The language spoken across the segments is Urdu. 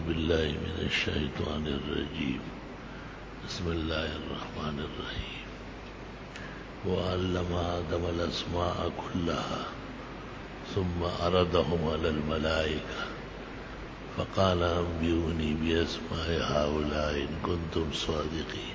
بالله من الشيطان الرجيم بسم الله الرحمن الرحيم وعلم آدم الأسماء كلها ثم عرضهم على الملائكة فقال أنبئوني بأسماء هؤلاء إن كنتم صادقين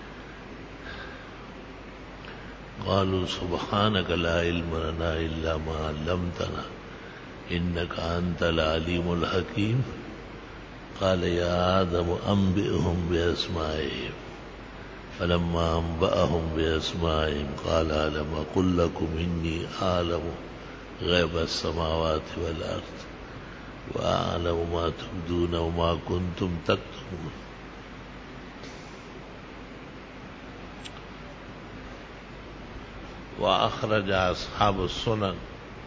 قالوا سبحانك لا علم لنا إلا ما علمتنا إنك أنت العليم الحكيم قال يا آدم أنبئهم بأسمائهم فلما أنبأهم بأسمائهم قال ألم أقل لكم إني أعلم غيب السماوات والأرض وأعلم ما تبدون وما كنتم تكتمون وأخرج أصحاب السنن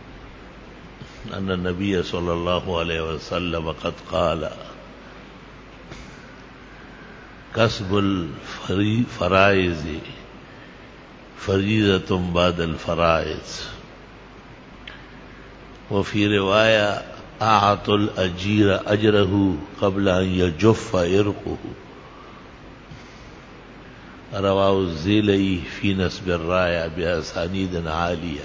أن النبي صلى الله عليه وسلم قد قال كسب الفرائض فريضة بعد الفرائض وفي رواية أعطوا الأجير أجره قبل أن يجف عرقه رواه الزيلعي في نسب الراية بأسانيد عالية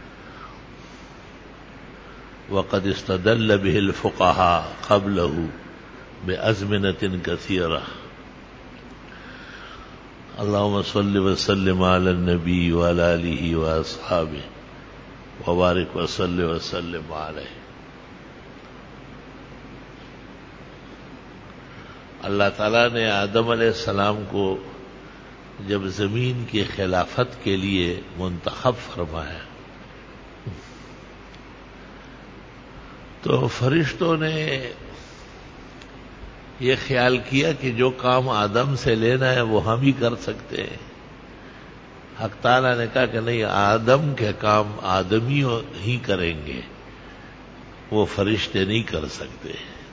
وقد استدل به الفقهاء قبله بأزمنة كثيرة اللهم صل وسلم على النبي وعلى آله وأصحابه وبارك وسلم عليه. اللہ تعالیٰ نے آدم علیہ السلام کو جب زمین کی خلافت کے لیے منتخب فرمایا تو فرشتوں نے یہ خیال کیا کہ جو کام آدم سے لینا ہے وہ ہم ہی کر سکتے ہیں. حق تعالیٰ نے کہا کہ نہیں، آدم کے کام آدمی ہی کریں گے، وہ فرشتے نہیں کر سکتے.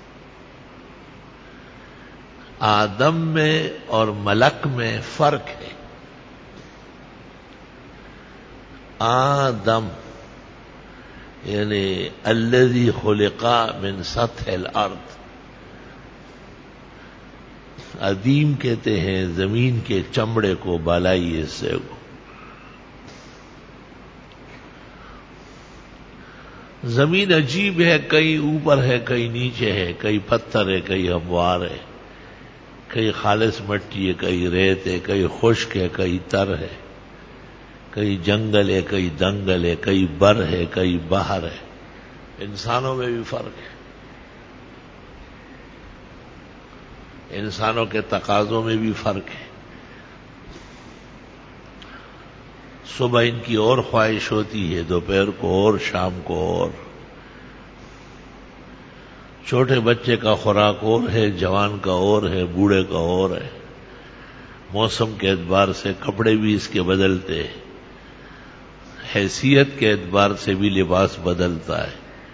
آدم میں اور ملک میں فرق ہے. آدم یعنی الذی خلق من سطح الارض، ادیم کہتے ہیں زمین کے چمڑے کو، بالائی حصے کو. زمین عجیب ہے، کئی اوپر ہے، کئی نیچے ہے، کئی پتھر ہے، کئی ہموار ہے، کئی خالص مٹی ہے، کئی ریت ہے، کئی خشک ہے، کئی تر ہے، کئی جنگل ہے، کئی دنگل ہے، کئی بر ہے، کئی بحر ہے. انسانوں میں بھی فرق ہے، انسانوں کے تقاضوں میں بھی فرق ہے. صبح ان کی اور خواہش ہوتی ہے، دوپہر کو اور، شام کو اور. چھوٹے بچے کا خوراک اور ہے، جوان کا اور ہے، بوڑھے کا اور ہے. موسم کے اعتبار سے کپڑے بھی اس کے بدلتے ہیں، حیثیت کے اعتبار سے بھی لباس بدلتا ہے.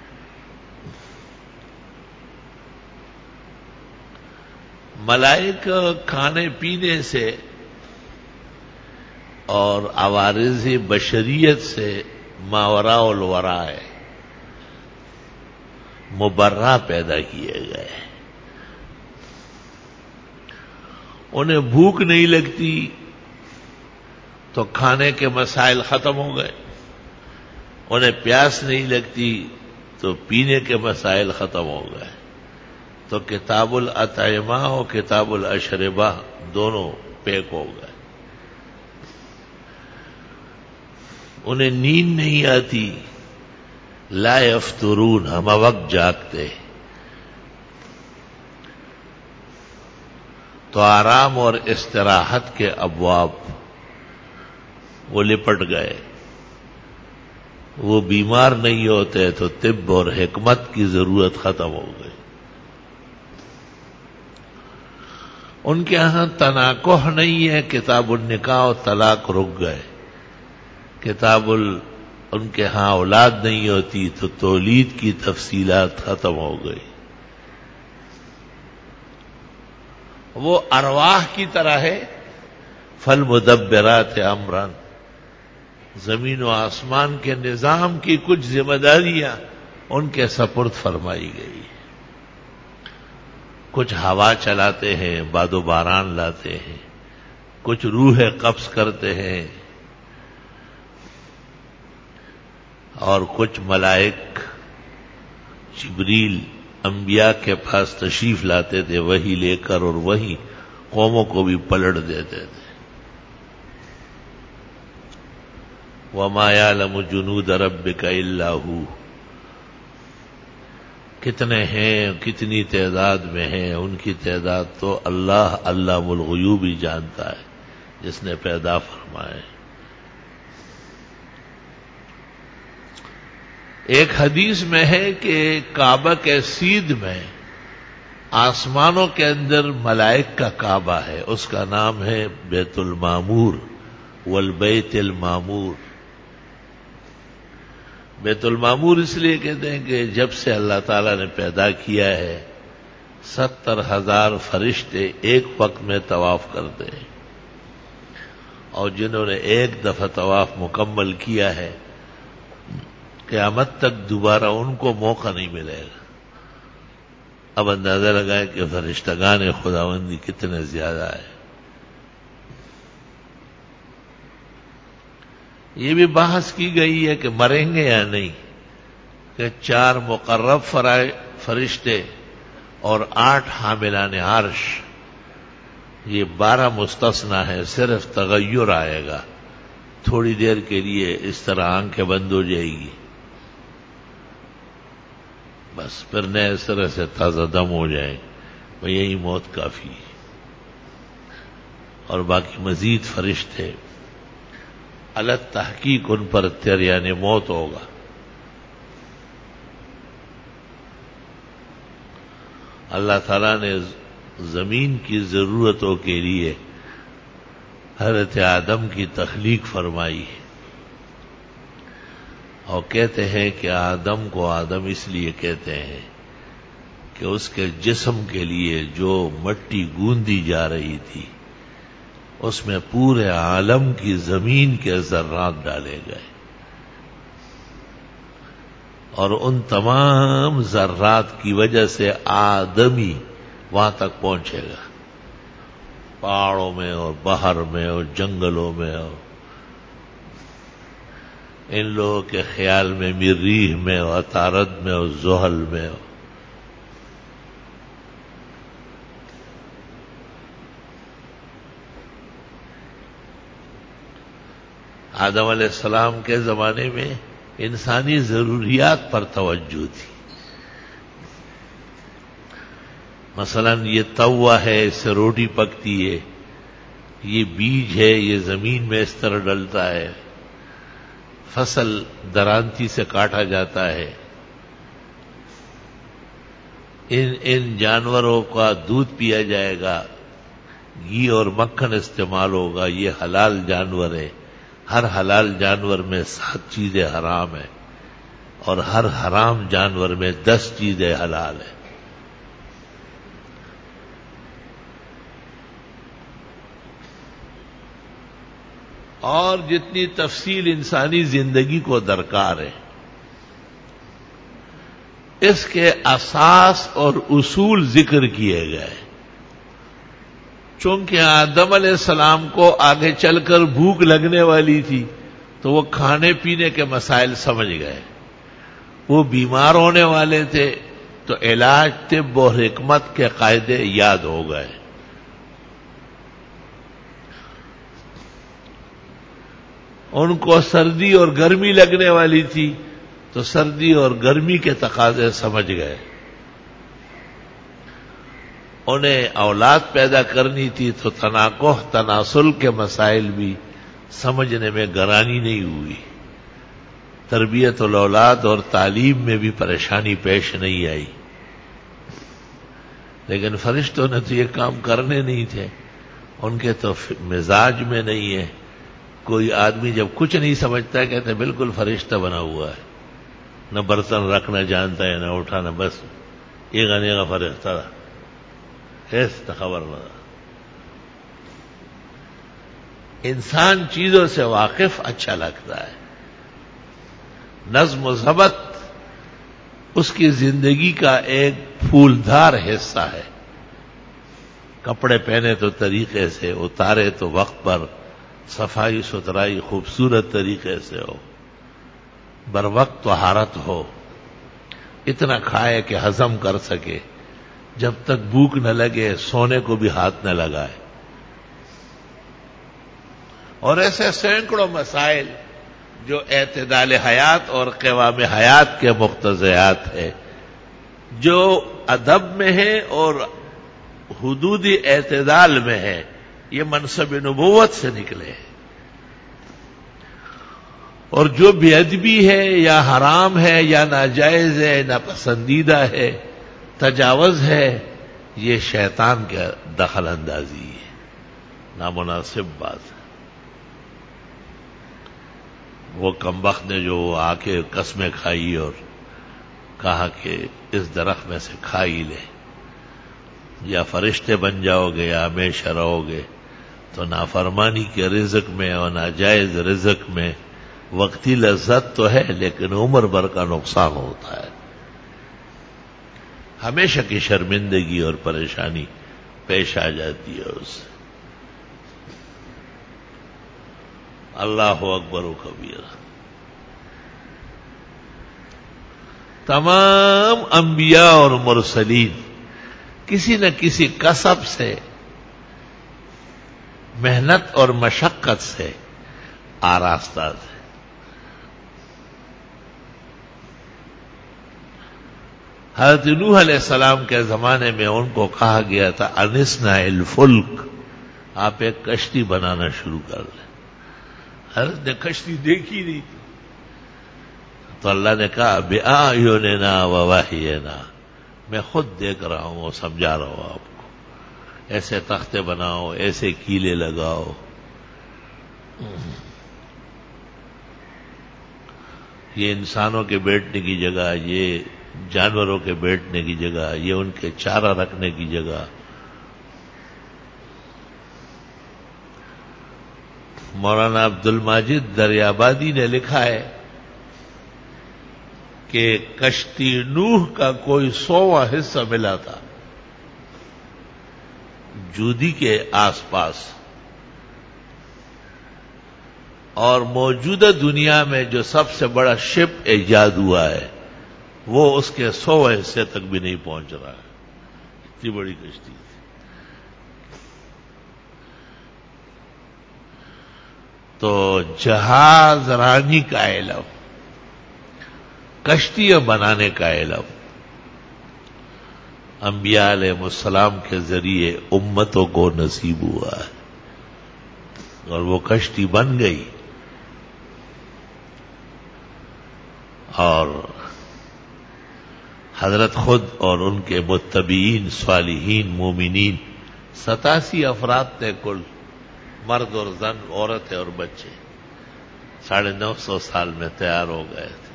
ملائکہ کھانے پینے سے اور عوارض بشریت سے ماوراء الورا ہے، مبرہ پیدا کیے گئے. انہیں بھوک نہیں لگتی تو کھانے کے مسائل ختم ہو گئے، انہیں پیاس نہیں لگتی تو پینے کے مسائل ختم ہو گئے. تو کتاب الاطعمہ اور کتاب الاشربہ دونوں پیک ہو گئے. انہیں نیند نہیں آتی، لا یفترون، ہم وقت جاگتے. تو آرام اور استراحت کے ابواب وہ لپٹ گئے. وہ بیمار نہیں ہوتے تو طب اور حکمت کی ضرورت ختم ہو گئی. ان کے ہاں تناکح نہیں ہے، کتاب النکاح و طلاق رک گئے. ان کے ہاں اولاد نہیں ہوتی تو تولید کی تفصیلات ختم ہو گئی. وہ ارواح کی طرح ہے، فالمدبرات امرا، زمین و آسمان کے نظام کی کچھ ذمہ داریاں ان کے سپرد فرمائی گئی. کچھ ہوا چلاتے ہیں، باد و باران لاتے ہیں، کچھ روح قبض کرتے ہیں، اور کچھ ملائک جبریل انبیاء کے پاس تشریف لاتے تھے وہی لے کر، اور وہی قوموں کو بھی پلٹ دیتے تھے۔ وَمَا يَعْلَمُ جُنُودَ رَبِّكَ إِلَّا هُوَ۔ کتنے ہیں، کتنی تعداد میں ہیں، ان کی تعداد تو اللہ علام الغیوب ہی جانتا ہے، جس نے پیدا فرمائے۔ ایک حدیث میں ہے کہ کعبہ کے سیدھ میں آسمانوں کے اندر ملائک کا کعبہ ہے، اس کا نام ہے بیت المعمور والبیت المعمور۔ بیت المعمور اس لیے کہتے ہیں کہ جب سے اللہ تعالیٰ نے پیدا کیا ہے 70,000 فرشتے ایک وقت میں طواف کرتے ہیں، اور جنہوں نے ایک دفعہ طواف مکمل کیا ہے قیامت تک دوبارہ ان کو موقع نہیں ملے گا۔ اب اندازہ لگائے کہ فرشتگان خداوندی کتنے زیادہ ہے۔ یہ بھی بحث کی گئی ہے کہ مریں گے یا نہیں، کہ 4 مقرب فرشتے اور 8 حاملان عرش، یہ 12 مستثنی ہے، صرف تغیر آئے گا، تھوڑی دیر کے لیے اس طرح آنکھیں بند ہو جائے گی، بس پھر نئے سرے سے تازہ دم ہو جائیں، یہی موت کافی ہے۔ اور باقی مزید فرشتے الگ تحقیق ان پر تریان موت ہوگا۔ اللہ تعالیٰ نے زمین کی ضرورتوں کے لیے حضرت آدم کی تخلیق فرمائی ہے، اور کہتے ہیں کہ آدم کو آدم اس لیے کہتے ہیں کہ اس کے جسم کے لیے جو مٹی گوندی جا رہی تھی اس میں پورے عالم کی زمین کے ذرات ڈالے گئے، اور ان تمام ذرات کی وجہ سے آدمی وہاں تک پہنچے گا، پہاڑوں میں اور باہر میں اور جنگلوں میں، اور ان لوگوں کے خیال میں مریخ میں اور عطارد میں اور زحل میں۔ آدم علیہ السلام کے زمانے میں انسانی ضروریات پر توجہ تھی، مثلا یہ توا ہے، اس سے روٹی پکتی ہے، یہ بیج ہے، یہ زمین میں اس طرح ڈلتا ہے، فصل درانتی سے کاٹا جاتا ہے، ان جانوروں کا دودھ پیا جائے گا، گھی اور مکھن استعمال ہوگا، یہ حلال جانور ہے، ہر حلال جانور میں 7 چیزیں حرام ہیں، اور ہر حرام جانور میں 10 چیزیں حلال ہیں۔ اور جتنی تفصیل انسانی زندگی کو درکار ہے، اس کے اساس اور اصول ذکر کیے گئے۔ چونکہ آدم علیہ السلام کو آگے چل کر بھوک لگنے والی تھی تو وہ کھانے پینے کے مسائل سمجھ گئے، وہ بیمار ہونے والے تھے تو علاج، طب اور حکمت کے قاعدے یاد ہو گئے۔ ان کو سردی اور گرمی لگنے والی تھی تو سردی اور گرمی کے تقاضے سمجھ گئے۔ انہیں اولاد پیدا کرنی تھی تو تناکح، تناسل کے مسائل بھی سمجھنے میں گرانی نہیں ہوئی، تربیت الاولاد اور تعلیم میں بھی پریشانی پیش نہیں آئی۔ لیکن فرشتوں نے تو یہ کام کرنے نہیں تھے، ان کے تو مزاج میں نہیں ہے۔ کوئی آدمی جب کچھ نہیں سمجھتا ہے کہتے ہیں بالکل فرشتہ بنا ہوا ہے، نہ برتن رکھنا جانتا ہے نہ اٹھانا، بس یہ گانے کا فرشتہ تھا، ایسا خبر نہ۔ انسان چیزوں سے واقف اچھا لگتا ہے، نظم و ضبط اس کی زندگی کا ایک پھولدار حصہ ہے۔ کپڑے پہنے تو طریقے سے، اتارے تو وقت پر، صفائی ستھرائی خوبصورت طریقے سے ہو، بر وقت طہارت ہو، اتنا کھائے کہ ہضم کر سکے، جب تک بھوک نہ لگے سونے کو بھی ہاتھ نہ لگائے. اور ایسے سینکڑوں مسائل جو اعتدال حیات اور قوام حیات کے مقتضیات ہیں، جو ادب میں ہے اور حدود اعتدال میں ہے، یہ منصب نبوت سے نکلے ہیں. اور جو بے ادبی ہے یا حرام ہے یا ناجائز ہے، ناپسندیدہ ہے، تجاوز ہے، یہ شیطان کا دخل اندازی ہے، نامناسب بات ہے. وہ کمبخت نے جو آ کے قسمیں کھائی اور کہا کہ اس درخت میں سے کھا ہی لے، یا فرشتے بن جاؤ گے یا ہمیشہ رہو گے، تو نافرمانی کے رزق میں اور ناجائز رزق میں وقتی لذت تو ہے لیکن عمر بھر کا نقصان ہوتا ہے، ہمیشہ کی شرمندگی اور پریشانی پیش آ جاتی ہے اس سے. اللہ اکبر و کبیرہ. تمام انبیاء اور مرسلین کسی نہ کسی کسب سے، محنت اور مشقت سے آراستہ تھے. حضرت نوح علیہ السلام کے زمانے میں ان کو کہا گیا تھا انسنا الفلک، آپ ایک کشتی بنانا شروع کر لیں. حضرت نے کشتی دیکھی نہیں تھی تو اللہ نے کہا بِأَعْيُنِنَا وَوَحْيِنَا، میں خود دیکھ رہا ہوں اور سمجھا رہا ہوں آپ کو، ایسے تختے بناؤ، ایسے کیلے لگاؤ. یہ انسانوں کے بیٹھنے کی جگہ، یہ جانوروں کے بیٹھنے کی جگہ، یہ ان کے چارہ رکھنے کی جگہ. مولانا عبد الماجد دریابادی نے لکھا ہے کہ کشتی نوح کا کوئی 100واں حصہ ملا تھا جودی کے آس پاس، اور موجودہ دنیا میں جو سب سے بڑا شپ ایجاد ہوا ہے وہ اس کے 100 حصے تک بھی نہیں پہنچ رہا ہے. اتنی بڑی کشتی تھی. تو جہاز رانی کا علم، کشتیاں بنانے کا علم انبیاء علیہ السلام کے ذریعے امتوں کو نصیب ہوا ہے، اور وہ کشتی بن گئی. اور حضرت خود اور ان کے متبعین صالحین مومنین 87 افراد تھے کل، مرد اور زن، عورتیں اور بچے، 950 سال میں تیار ہو گئے تھے.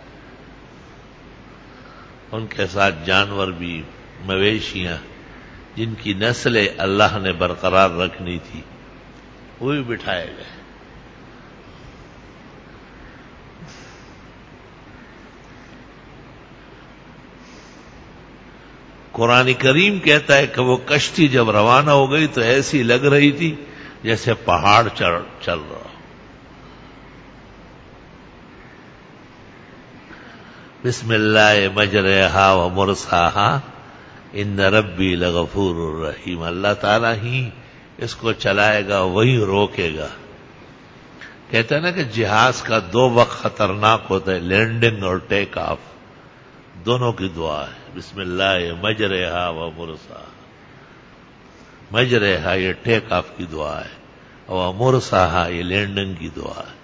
ان کے ساتھ جانور بھی، مویشیاں جن کی نسلیں اللہ نے برقرار رکھنی تھی وہ بھی بٹھائے گئے. قرآن کریم کہتا ہے کہ وہ کشتی جب روانہ ہو گئی تو ایسی لگ رہی تھی جیسے پہاڑ چل رہا. بسم اللہ مجرہا و مرساہا ان ربی لغفور الرحیم. اللہ تعالیٰ ہی اس کو چلائے گا، وہی روکے گا. کہتے ہیں نا کہ جہاز کا 2 وقت خطرناک ہوتا ہے، لینڈنگ اور ٹیک آف، دونوں کی دعا ہے. بسم اللہ مجرہا و مرساہا. مجرہا یہ ٹیک آف کی دعا ہے، اور مرساہا یہ لینڈنگ کی دعا ہے.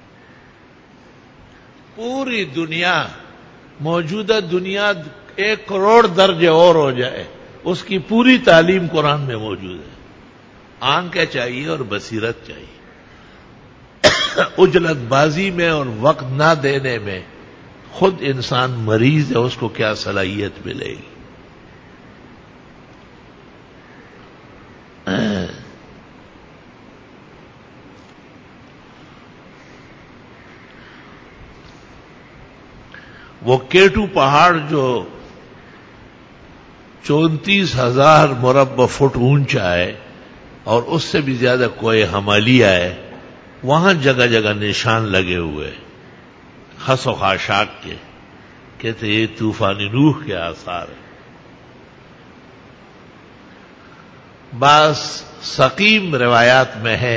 پوری دنیا، موجودہ دنیا 1 کروڑ درجے اور ہو جائے، اس کی پوری تعلیم قرآن میں موجود ہے. آنکھیں چاہیے اور بصیرت چاہیے. اجلت بازی میں اور وقت نہ دینے میں خود انسان مریض ہے، اس کو کیا صلاحیت ملے گی. وہ کیٹو پہاڑ جو 34,000 مربع فٹ اونچا ہے اور اس سے بھی زیادہ کوہ حمالیہ ہے. وہاں جگہ جگہ نشان لگے ہوئے خس و خاشاک کے. کہتے یہ طوفان نوح کے آثار ہیں. بعض سقیم روایات میں ہے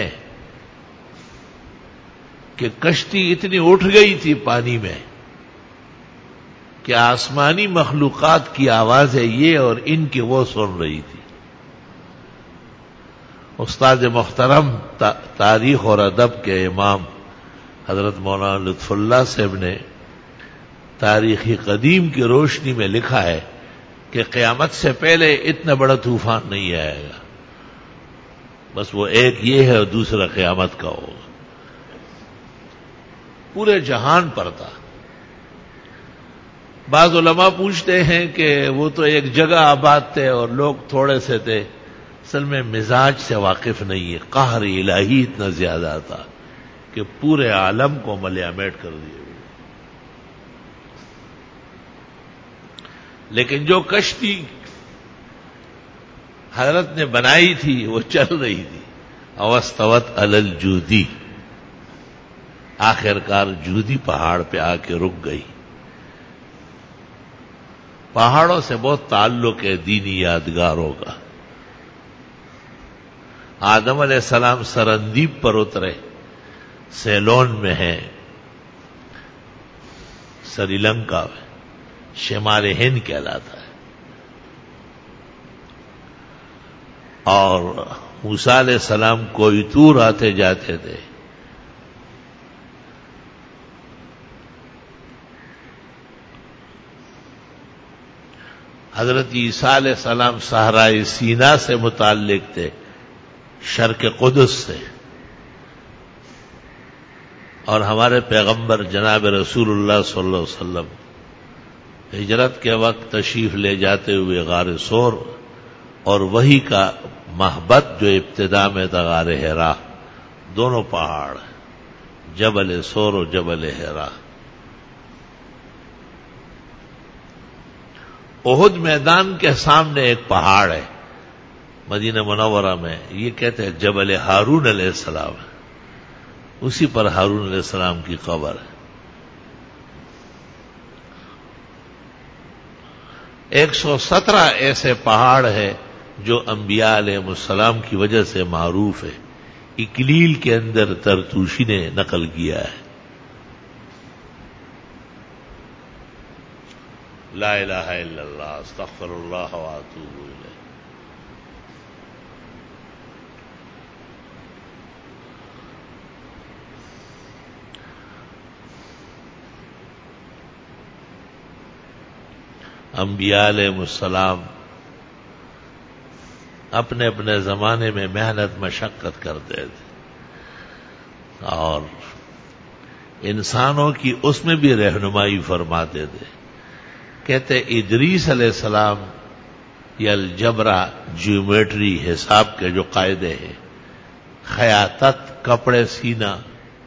کہ کشتی اتنی اٹھ گئی تھی پانی میں کہ آسمانی مخلوقات کی آوازیں یہ اور ان کی وہ سن رہی تھی. استاد محترم تاریخ اور ادب کے امام حضرت مولانا لطف اللہ صاحب نے تاریخی قدیم کی روشنی میں لکھا ہے کہ قیامت سے پہلے اتنا بڑا طوفان نہیں آئے گا. بس وہ ایک یہ ہے اور دوسرا قیامت کا ہوگا. پورے جہان پر تھا. بعض علماء پوچھتے ہیں کہ وہ تو ایک جگہ آباد تھے اور لوگ تھوڑے سے تھے. اصل میں مزاج سے واقف نہیں ہے. قہر الہی اتنا زیادہ تھا کہ پورے عالم کو ملیہ میٹ کر دیے. لیکن جو کشتی حضرت نے بنائی تھی وہ چل رہی تھی. اوستوت علی الجودی، آخرکار جودی پہاڑ پہ آ کے رک گئی. پہاڑوں سے بہت تعلق ہے دینی یادگاروں کا. آدم علیہ السلام سرندیپ پر اترے، سیلون میں ہے، سری لنکا میں، شمال ہند کہلاتا ہے. اور موسیٰ علیہ السلام کوئی طور آتے جاتے تھے. حضرت عیسیٰ علیہ السلام صحرائے سینا سے متعلق تھے، شرق قدس سے. اور ہمارے پیغمبر جناب رسول اللہ صلی اللہ علیہ وسلم ہجرت کے وقت تشریف لے جاتے ہوئے غار ثور اور وہی کا مہبط جو ابتدا میں تھا غار حرا، دونوں پہاڑ جبل ثور و جبل حرا. احد میدان کے سامنے ایک پہاڑ ہے مدینہ منورہ میں، یہ کہتے ہیں جبل ہارون علیہ السلام. اسی پر ہارون علیہ السلام کی قبر ہے. 117 ایسے پہاڑ ہیں جو انبیاء علیہ السلام کی وجہ سے معروف ہے. اکلیل کے اندر ترتوشی نے نقل کیا ہے. لا الہ الا اللہ استغفر اللہ واتوب الیہ. انبیاء علیہ السلام اپنے اپنے زمانے میں محنت مشقت کرتے تھے اور انسانوں کی اس میں بھی رہنمائی فرماتے تھے. کہتے ادریس علیہ السلام یہ الجبرا جیومیٹری حساب کے جو قاعدے ہیں، خیاطت کپڑے سینا،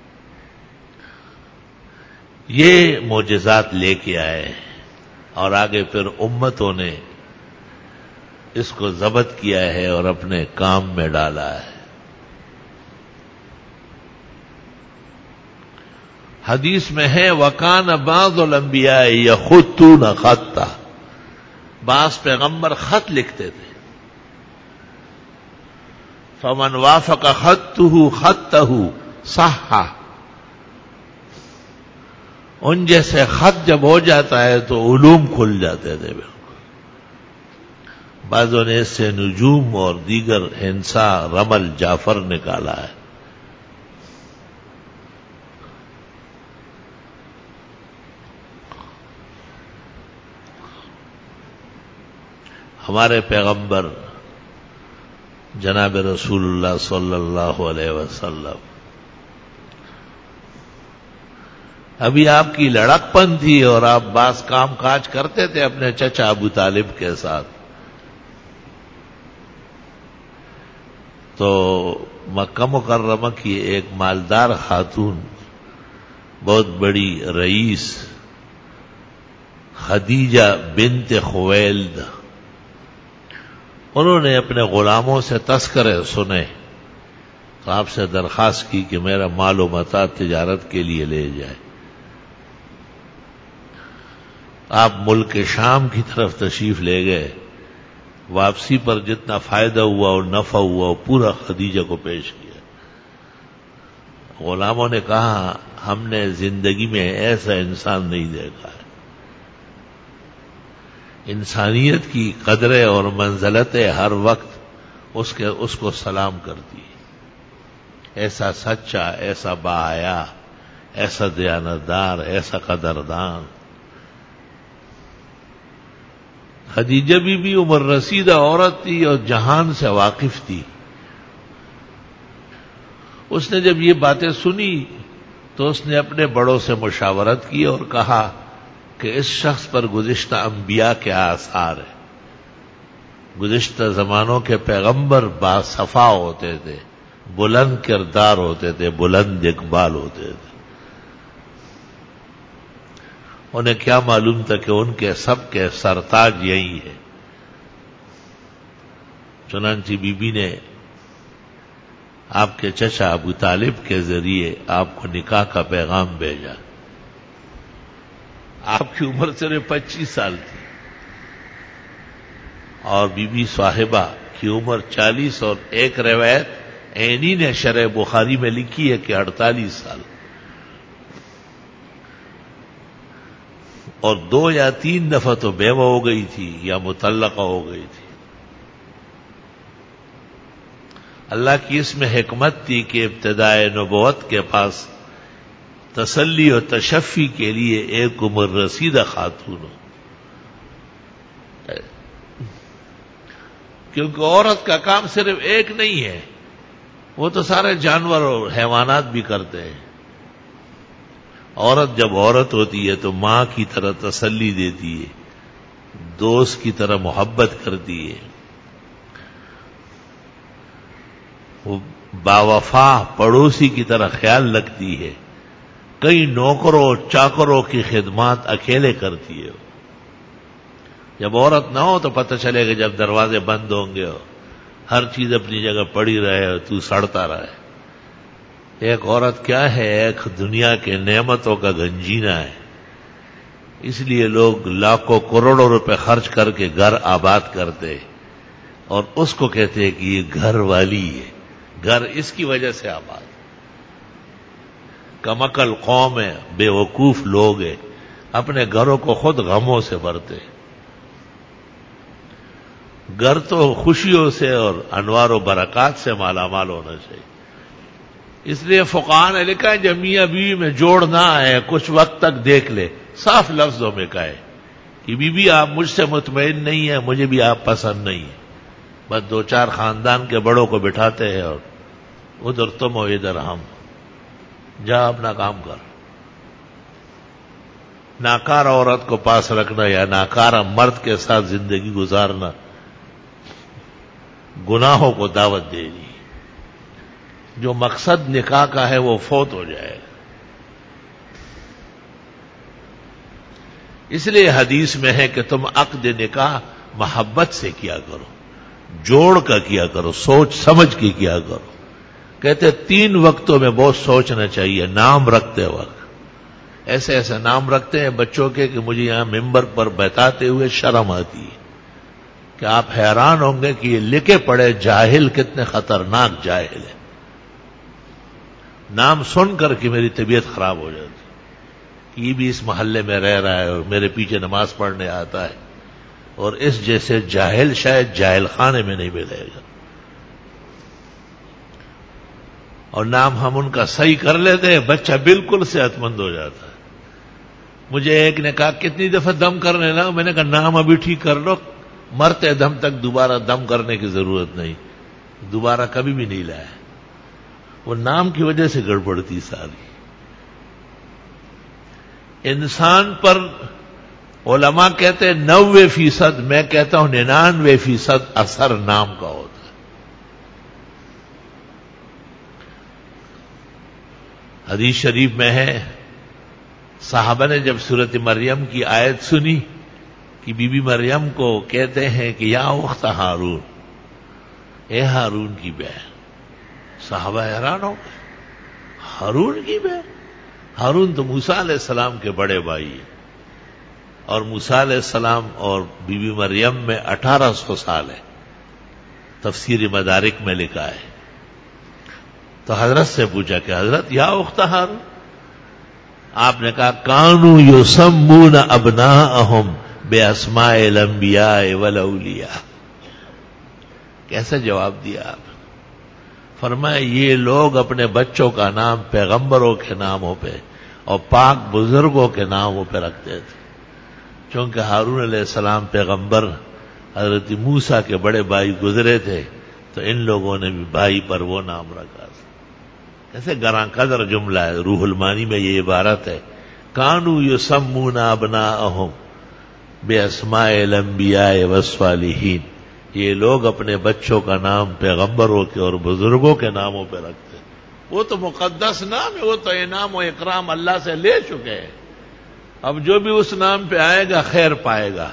یہ معجزات لے کے آئے اور آگے پھر امتوں نے اس کو ضبط کیا ہے اور اپنے کام میں ڈالا ہے. حدیث میں ہے وَكَانَ بَعْضُ الْأَنْبِيَاءِ يَخُطُّونَ خَطًّا، بعض پیغمبر خط لکھتے تھے. فَمَنْ وَافَقَ خَطُّهُ خَطَّهُ صَحَّ، ان جیسے خط جب ہو جاتا ہے تو علوم کھل جاتے تھے. بعضوں نے اس سے نجوم اور دیگر ہنسا رمل جعفر نکالا ہے. ہمارے پیغمبر جناب رسول اللہ صلی اللہ علیہ وسلم، ابھی آپ کی لڑک پن تھی اور آپ بعض کام کاج کرتے تھے اپنے چچا ابو طالب کے ساتھ. تو مکہ مکرمہ کی ایک مالدار خاتون، بہت بڑی رئیس، خدیجہ بنت خویلد، انہوں نے اپنے غلاموں سے تذکرے سنے تو آپ سے درخواست کی کہ میرا مال و متاع تجارت کے لیے لے جائے. آپ ملک شام کی طرف تشریف لے گئے. واپسی پر جتنا فائدہ ہوا اور نفع ہوا وہ پورا خدیجہ کو پیش کیا. غلاموں نے کہا ہم نے زندگی میں ایسا انسان نہیں دیکھا ہے. انسانیت کی قدریں اور منزلتیں ہر وقت اس کو سلام کرتی. ایسا سچا، ایسا باحیا، ایسا دیانتدار، ایسا قدردان. خدیجہ بی بی عمر رسیدہ عورت تھی اور جہان سے واقف تھی. اس نے جب یہ باتیں سنی تو اس نے اپنے بڑوں سے مشاورت کی اور کہا کہ اس شخص پر گزشتہ انبیاء کے آثار ہیں. گزشتہ زمانوں کے پیغمبر باصفا ہوتے تھے، بلند کردار ہوتے تھے، بلند اقبال ہوتے تھے. انہیں کیا معلوم تھا کہ ان کے سب کے سرتاج یہی ہے. چنانچہ بی بی نے آپ کے چچا ابو طالب کے ذریعے آپ کو نکاح کا پیغام بھیجا. آپ کی عمر صرف 25 سال تھی اور بی بی صاحبہ کی عمر 40 اور ایک روایت عینی نے شرح بخاری میں لکھی ہے کہ 48 سال. اور 2 یا 3 دفعہ تو بیوہ ہو گئی تھی یا مطلقہ ہو گئی تھی. اللہ کی اس میں حکمت تھی کہ ابتدائے نبوت کے پاس تسلی و تشفی کے لیے ایک عمر رسیدہ خاتون ہو. کیونکہ عورت کا کام صرف ایک نہیں ہے، وہ تو سارے جانور اور حیوانات بھی کرتے ہیں. عورت جب عورت ہوتی ہے تو ماں کی طرح تسلی دیتی ہے، دوست کی طرح محبت کرتی ہے، وہ باوفا پڑوسی کی طرح خیال رکھتی ہے. کئی نوکروں چاکروں کی خدمات اکیلے کرتی ہے. جب عورت نہ ہو تو پتہ چلے گا جب دروازے بند ہوں گے ہر چیز اپنی جگہ پڑی رہے اور تو سڑتا رہے. ایک عورت کیا ہے، ایک دنیا کے نعمتوں کا گنجینہ ہے. اس لیے لوگ لاکھوں کروڑوں روپے خرچ کر کے گھر آباد کرتے اور اس کو کہتے ہیں کہ یہ گھر والی ہے. گھر اس کی وجہ سے آباد. کمعقل قوم ہے، بے وقوف لوگ ہیں، اپنے گھروں کو خود غموں سے بھرتے. گھر تو خوشیوں سے اور انوار و برکات سے مالا مال ہونا چاہیے. اس لیے فقہاء نے لکھا ہے جب میاں بیوی میں جوڑ نہ آئے کچھ وقت تک دیکھ لے. صاف لفظوں میں کہے کہ بیوی آپ مجھ سے مطمئن نہیں ہیں، مجھے بھی آپ پسند نہیں ہیں. بس 2-4 خاندان کے بڑوں کو بٹھاتے ہیں اور ادھر تم ہو ادھر ہم، جا اپنا کام کر. ناکار عورت کو پاس رکھنا یا ناکارہ مرد کے ساتھ زندگی گزارنا گناہوں کو دعوت دے گی. جو مقصد نکاح کا ہے وہ فوت ہو جائے گا. اس لیے حدیث میں ہے کہ تم عقد نکاح محبت سے کیا کرو، جوڑ کا کیا کرو، سوچ سمجھ کے کیا کرو. کہتے 3 وقتوں میں بہت سوچنا چاہیے. نام رکھتے وقت ایسے ایسے نام رکھتے ہیں بچوں کے کہ مجھے یہاں ممبر پر بتاتے ہوئے شرم آتی ہے کہ آپ حیران ہوں گے کہ یہ لکھے پڑے جاہل کتنے خطرناک جاہل ہیں. نام سن کر کے میری طبیعت خراب ہو جاتی. یہ بھی اس محلے میں رہ رہا ہے اور میرے پیچھے نماز پڑھنے آتا ہے اور اس جیسے جاہل شاید جاہل خانے میں نہیں ملے گا. اور نام ہم ان کا صحیح کر لیتے ہیں، بچہ بالکل صحت مند ہو جاتا ہے. مجھے ایک نے کہا کتنی دفعہ دم کرنے لگا. میں نے کہا نام ابھی ٹھیک کر لو، مرتے دم تک دوبارہ دم کرنے کی ضرورت نہیں. دوبارہ کبھی بھی نہیں لایا. وہ نام کی وجہ سے گڑبڑتی ساری. انسان پر علماء کہتے ہیں 90%، میں کہتا ہوں 99% اثر نام کا ہوتا ہے. حدیث شریف میں ہے صحابہ نے جب سورۃ مریم کی آیت سنی کہ بی بی مریم کو کہتے ہیں کہ یا اخت ہارون، اے ہارون کی بہن. صحابہ حیران ہو گئے. ہارون کی بہن؟ ہارون تو موسیٰ علیہ السلام کے بڑے بھائی ہیں، اور موسیٰ علیہ السلام اور بی بی مریم میں 1800 سال ہے، تفسیر مدارک میں لکھا ہے. تو حضرت سے پوچھا کہ حضرت یا اخت ہارون؟ آپ نے کہا کانوا یسمون ابناءہم باسماء الانبیاء والاولیاء. کیسے جواب دیا آپ؟ فرمایا یہ لوگ اپنے بچوں کا نام پیغمبروں کے ناموں پہ اور پاک بزرگوں کے ناموں پہ رکھتے تھے. چونکہ ہارون علیہ السلام پیغمبر، حضرت موسیٰ کے بڑے بھائی گزرے تھے، تو ان لوگوں نے بھی بھائی پر وہ نام رکھا تھا. کیسے گراں قدر جملہ ہے. روح المانی میں یہ عبارت ہے، کانوا یسمون ابناءہم باسماء الانبیاء والصالحین. یہ لوگ اپنے بچوں کا نام پیغمبروں کے اور بزرگوں کے ناموں پہ رکھتے. وہ تو مقدس نام ہے، وہ تو انعام و اکرام اللہ سے لے چکے ہیں. اب جو بھی اس نام پہ آئے گا خیر پائے گا.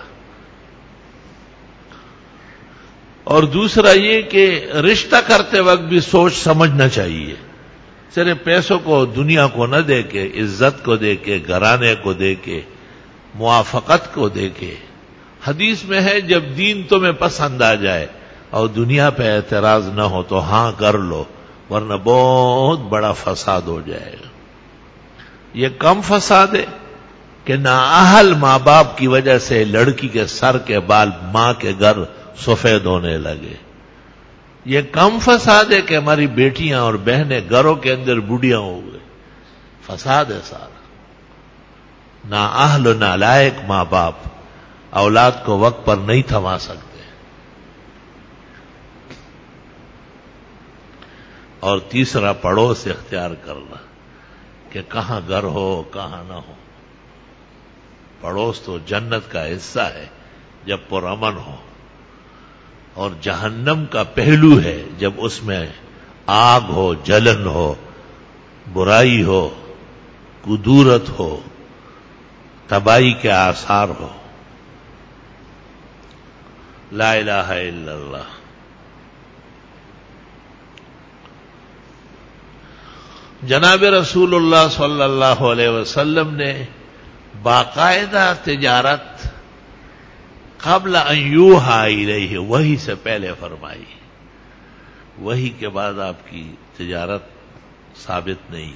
اور دوسرا یہ کہ رشتہ کرتے وقت بھی سوچ سمجھنا چاہیے. صرف پیسوں کو، دنیا کو نہ دے کے، عزت کو دے کے، گھرانے کو دے کے، موافقت کو دے کے. حدیث میں ہے جب دین تمہیں پسند آ جائے اور دنیا پہ اعتراض نہ ہو تو ہاں کر لو، ورنہ بہت بڑا فساد ہو جائے گا. یہ کم فساد ہے کہ نااہل ماں باپ کی وجہ سے لڑکی کے سر کے بال ماں کے گھر سفید ہونے لگے. یہ کم فساد ہے کہ ہماری بیٹیاں اور بہنیں گھروں کے اندر بوڑھیاں ہو گئے. فساد ہے سارا. نااہل و نالائق ماں باپ اولاد کو وقت پر نہیں تھما سکتے. اور تیسرا پڑوس اختیار کرنا کہ کہاں گھر ہو کہاں نہ ہو. پڑوس تو جنت کا حصہ ہے جب پرامن ہو، اور جہنم کا پہلو ہے جب اس میں آگ ہو، جلن ہو، برائی ہو، کدورت ہو، تباہی کے آثار ہو. لا الہ الا اللہ. جناب رسول اللہ صلی اللہ علیہ وسلم نے باقاعدہ تجارت قبل ان یوحی الیہ، وحی سے پہلے فرمائی. وحی کے بعد آپ کی تجارت ثابت نہیں.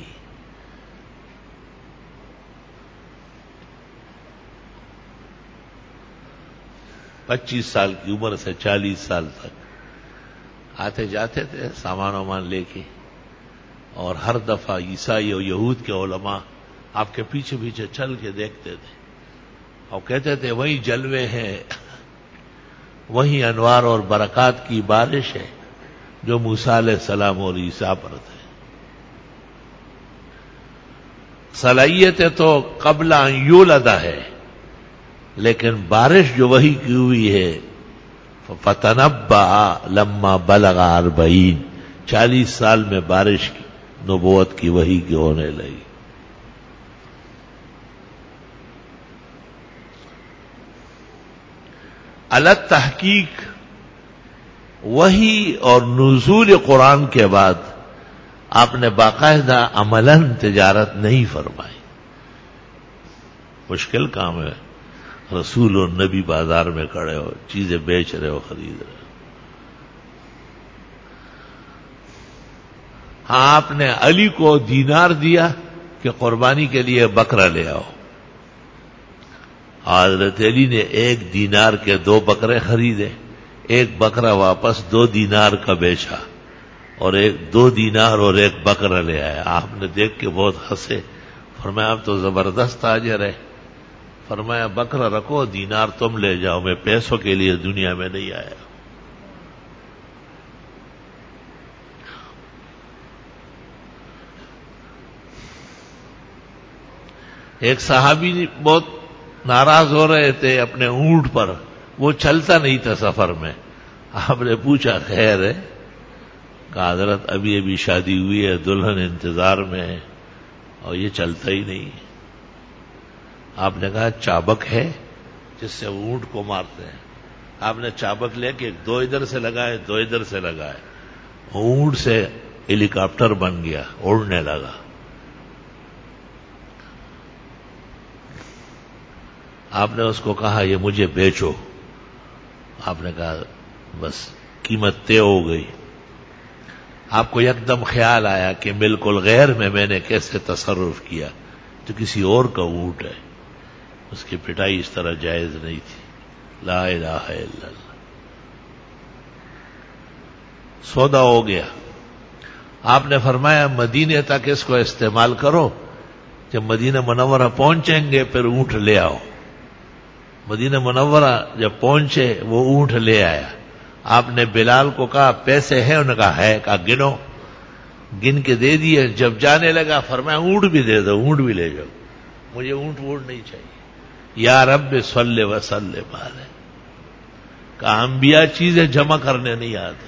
25 سال کی عمر سے 40 سال تک آتے جاتے تھے سامان وامان لے کے، اور ہر دفعہ عیسائی اور یہود کے علماء آپ کے پیچھے پیچھے چل کے دیکھتے تھے اور کہتے تھے وہی جلوے ہیں، وہی انوار اور برکات کی بارش ہے جو موسیٰ علیہ السلام اور عیسیٰ پر تھے. صلاحیتیں تو قبل ان یولد ہے، لیکن بارش جو وہی کی ہوئی ہے فتنبأ لما بلغ 40، 40 سال میں بارش کی نبوت کی وحی کی ہونے لگی. الگ تحقیق وحی اور نزول قرآن کے بعد آپ نے باقاعدہ عملاً تجارت نہیں فرمائی. مشکل کام ہے، رسول اور نبی بازار میں کھڑے ہو، چیزیں بیچ رہے ہو، خرید رہے ہو. ہاں آپ نے علی کو دینار دیا کہ قربانی کے لیے بکرا لے آؤ. حضرت علی نے 1 دینار کے 2 بکرے خریدے، 1 بکرا واپس 2 دینار کا بیچا، اور 2 دینار اور 1 بکرا لے آیا. آپ نے دیکھ کے بہت ہنسے. فرمایا آپ تو زبردست تاجر ہے. فرمایا بکرا رکھو، دینار تم لے جاؤ، میں پیسوں کے لیے دنیا میں نہیں آیا. ایک صحابی بہت ناراض ہو رہے تھے اپنے اونٹ پر، وہ چلتا نہیں تھا سفر میں. آپ نے پوچھا خیر ہے؟ کہا حضرت ابھی شادی ہوئی ہے، دلہن انتظار میں ہے اور یہ چلتا ہی نہیں. آپ نے کہا چابک ہے جس سے اونٹ کو مارتے ہیں؟ آپ نے چابک لے کے 2 ادھر سے لگائے 2 ادھر سے لگائے، اونٹ سے ہیلی کاپٹر بن گیا، اڑنے لگا۔ آپ نے اس کو کہا یہ مجھے بیچو، آپ نے کہا بس قیمت طے ہو گئی۔ آپ کو یکدم خیال آیا کہ ملک الغیر میں نے کیسے تصرف کیا، تو کسی اور کا اونٹ ہے، اس کی پٹائی اس طرح جائز نہیں تھی۔ لا الہ الا اللہ۔ سودا ہو گیا۔ آپ نے فرمایا مدینے تک اس کو استعمال کرو، جب مدینہ منورہ پہنچیں گے پھر اونٹ لے آؤ۔ مدینہ منورہ جب پہنچے وہ اونٹ لے آیا۔ آپ نے بلال کو کہا پیسے ہیں؟ انہوں نے کہا ہے۔ کہا گنو، گن کے دے دیے۔ جب جانے لگا فرمایا اونٹ بھی دے دو، اونٹ بھی لے جاؤ، مجھے اونٹ وونٹ نہیں چاہیے۔ یا رب صلی وسلم علیہ۔ کہا انبیاء چیزیں جمع کرنے نہیں آتے۔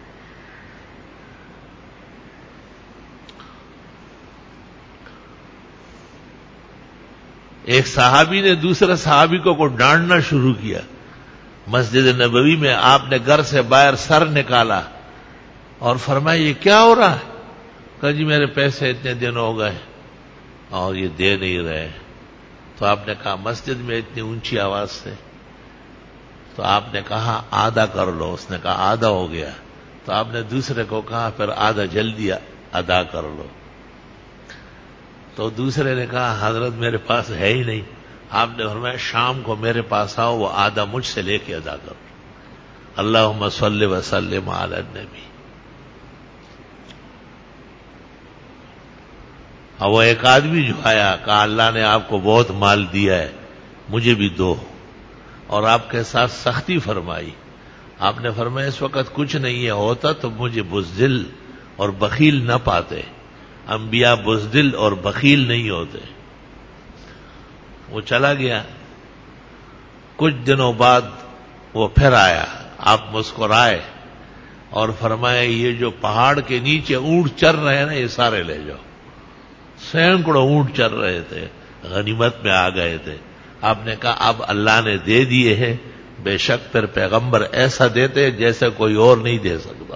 ایک صحابی نے دوسرے صحابی کو ڈانٹنا شروع کیا۔ مسجد نبوی میں آپ نے گھر سے باہر سر نکالا اور فرمایا یہ کیا ہو رہا ہے؟ کہا جی میرے پیسے اتنے دن ہو گئے اور یہ دے نہیں رہے۔ تو آپ نے کہا مسجد میں اتنی اونچی آواز سے؟ تو آپ نے کہا آدھا کر لو۔ اس نے کہا آدھا ہو گیا۔ تو آپ نے دوسرے کو کہا پھر آدھا جلدی ادا کر لو۔ تو دوسرے نے کہا حضرت میرے پاس ہے ہی نہیں۔ آپ نے فرمایا شام کو میرے پاس آؤ، وہ آدھا مجھ سے لے کے ادا کرو۔ اللہم صلی وسلم علی النبی۔ اور وہ ایک آدمی جو آیا کہا اللہ نے آپ کو بہت مال دیا ہے، مجھے بھی دو، اور آپ کے ساتھ سختی فرمائی۔ آپ نے فرمایا اس وقت کچھ نہیں ہے، ہوتا تو مجھے بزدل اور بخیل نہ پاتے۔ انبیاء بزدل اور بخیل نہیں ہوتے۔ وہ چلا گیا۔ کچھ دنوں بعد وہ پھر آیا۔ آپ مسکرائے اور فرمایا یہ جو پہاڑ کے نیچے اونٹ چر رہے ہیں نا، یہ سارے لے جاؤ۔ سینکڑوں اونٹ چر رہے تھے، غنیمت میں آ گئے تھے۔ آپ نے کہا اب اللہ نے دے دیے ہیں، بے شک پھر پیغمبر ایسا دیتے جیسے کوئی اور نہیں دے سکتا۔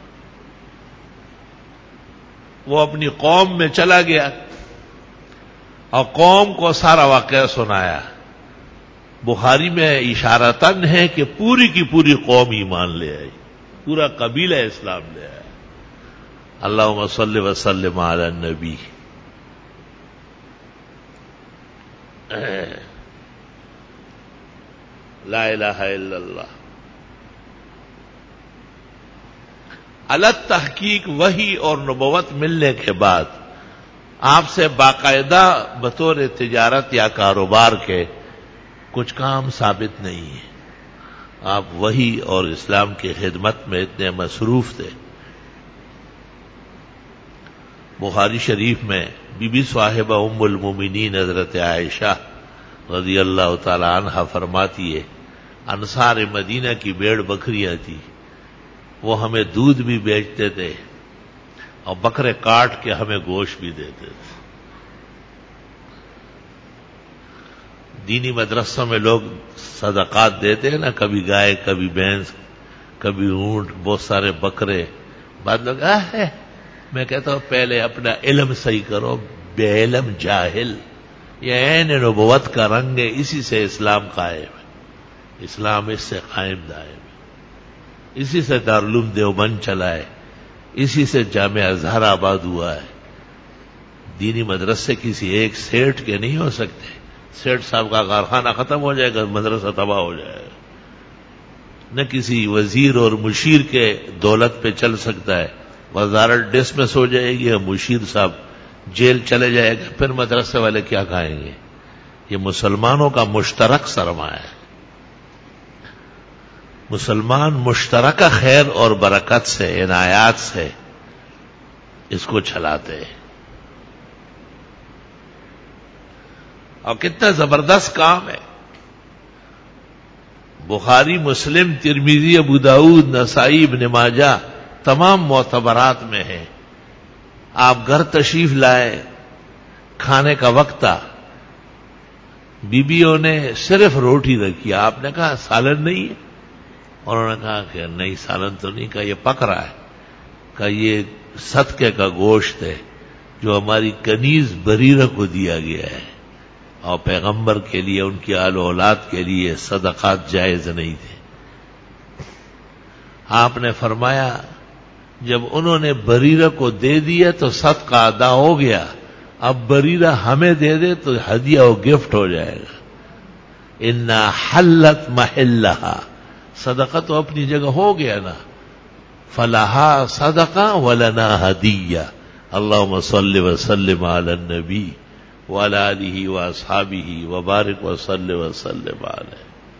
وہ اپنی قوم میں چلا گیا اور قوم کو سارا واقعہ سنایا۔ بخاری میں اشارتاً ہے کہ پوری کی پوری قوم ایمان لے آئی، پورا قبیلہ اسلام لے آیا۔ اللہم صلی وسلم علی النبی۔ لا الہ الا اللہ۔ الگ تحقیق وحی اور نبوت ملنے کے بعد آپ سے باقاعدہ بطور تجارت یا کاروبار کے کچھ کام ثابت نہیں ہے۔ آپ وحی اور اسلام کی خدمت میں اتنے مصروف تھے۔ بخاری شریف میں بی بی صاحبہ ام المومنین حضرت عائشہ رضی اللہ تعالی عنہ فرماتی ہے انصار مدینہ کی بھیڑ بکریاں تھی، وہ ہمیں دودھ بھی بیچتے تھے اور بکرے کاٹ کے ہمیں گوشت بھی دیتے تھے۔ دینی مدرسوں میں لوگ صدقات دیتے ہیں نا، کبھی گائے، کبھی بھینس، کبھی اونٹ، بہت سارے بکرے۔ بعد لوگ ہے، میں کہتا ہوں پہلے اپنا علم صحیح کرو، بے علم جاہل۔ یہ عین نبوت کا رنگ ہے، اسی سے اسلام قائم ہے، اسلام اس سے قائم دائم ہے، اسی سے دارالعلوم دیوبند چلا ہے، اسی سے جامعہ ازہر آباد ہوا ہے۔ دینی مدرسے کسی ایک سیٹھ کے نہیں ہو سکتے۔ سیٹھ صاحب کا کارخانہ ختم ہو جائے گا، مدرسہ تباہ ہو جائے گا۔ نہ کسی وزیر اور مشیر کے دولت پہ چل سکتا ہے، وزارت ڈسمس ہو جائے گی، مشیر صاحب جیل چلے جائے گا، پھر مدرسے والے کیا کھائیں گے؟ یہ مسلمانوں کا مشترک سرمایہ ہے۔ مسلمان مشترکہ خیر اور برکت سے، عنایات سے اس کو چلاتے ہیں۔ اور کتنا زبردست کام ہے۔ بخاری، مسلم، ترمذی، ابو داؤد، نسائی، ابن ماجہ تمام معتبرات میں ہیں۔ آپ گھر تشریف لائے، کھانے کا وقت تھا، بیویوں نے صرف روٹی رکھی، آپ نے کہا سالن نہیں ہے؟ انہوں نے کہا کہ نہیں، سالن تو نہیں، کہا یہ پک رہا ہے، کہا یہ صدقے کا گوشت ہے جو ہماری کنیز بریرہ کو دیا گیا ہے، اور پیغمبر کے لیے، ان کی آل و اولاد کے لیے صدقات جائز نہیں تھے۔ آپ نے فرمایا جب انہوں نے بریرہ کو دے دیا تو صدقہ ادا ہو گیا، اب بریرہ ہمیں دے دے تو ہدیہ و گفٹ ہو جائے گا۔ انا حلت محلہا، صدقہ تو اپنی جگہ ہو گیا نا، فلہا صدقہ ولنا ہدیہ۔ اللہم صل وسلم علی النبی وعلی آلہ واصحابہ وبارک وصلی وسلم علیہ۔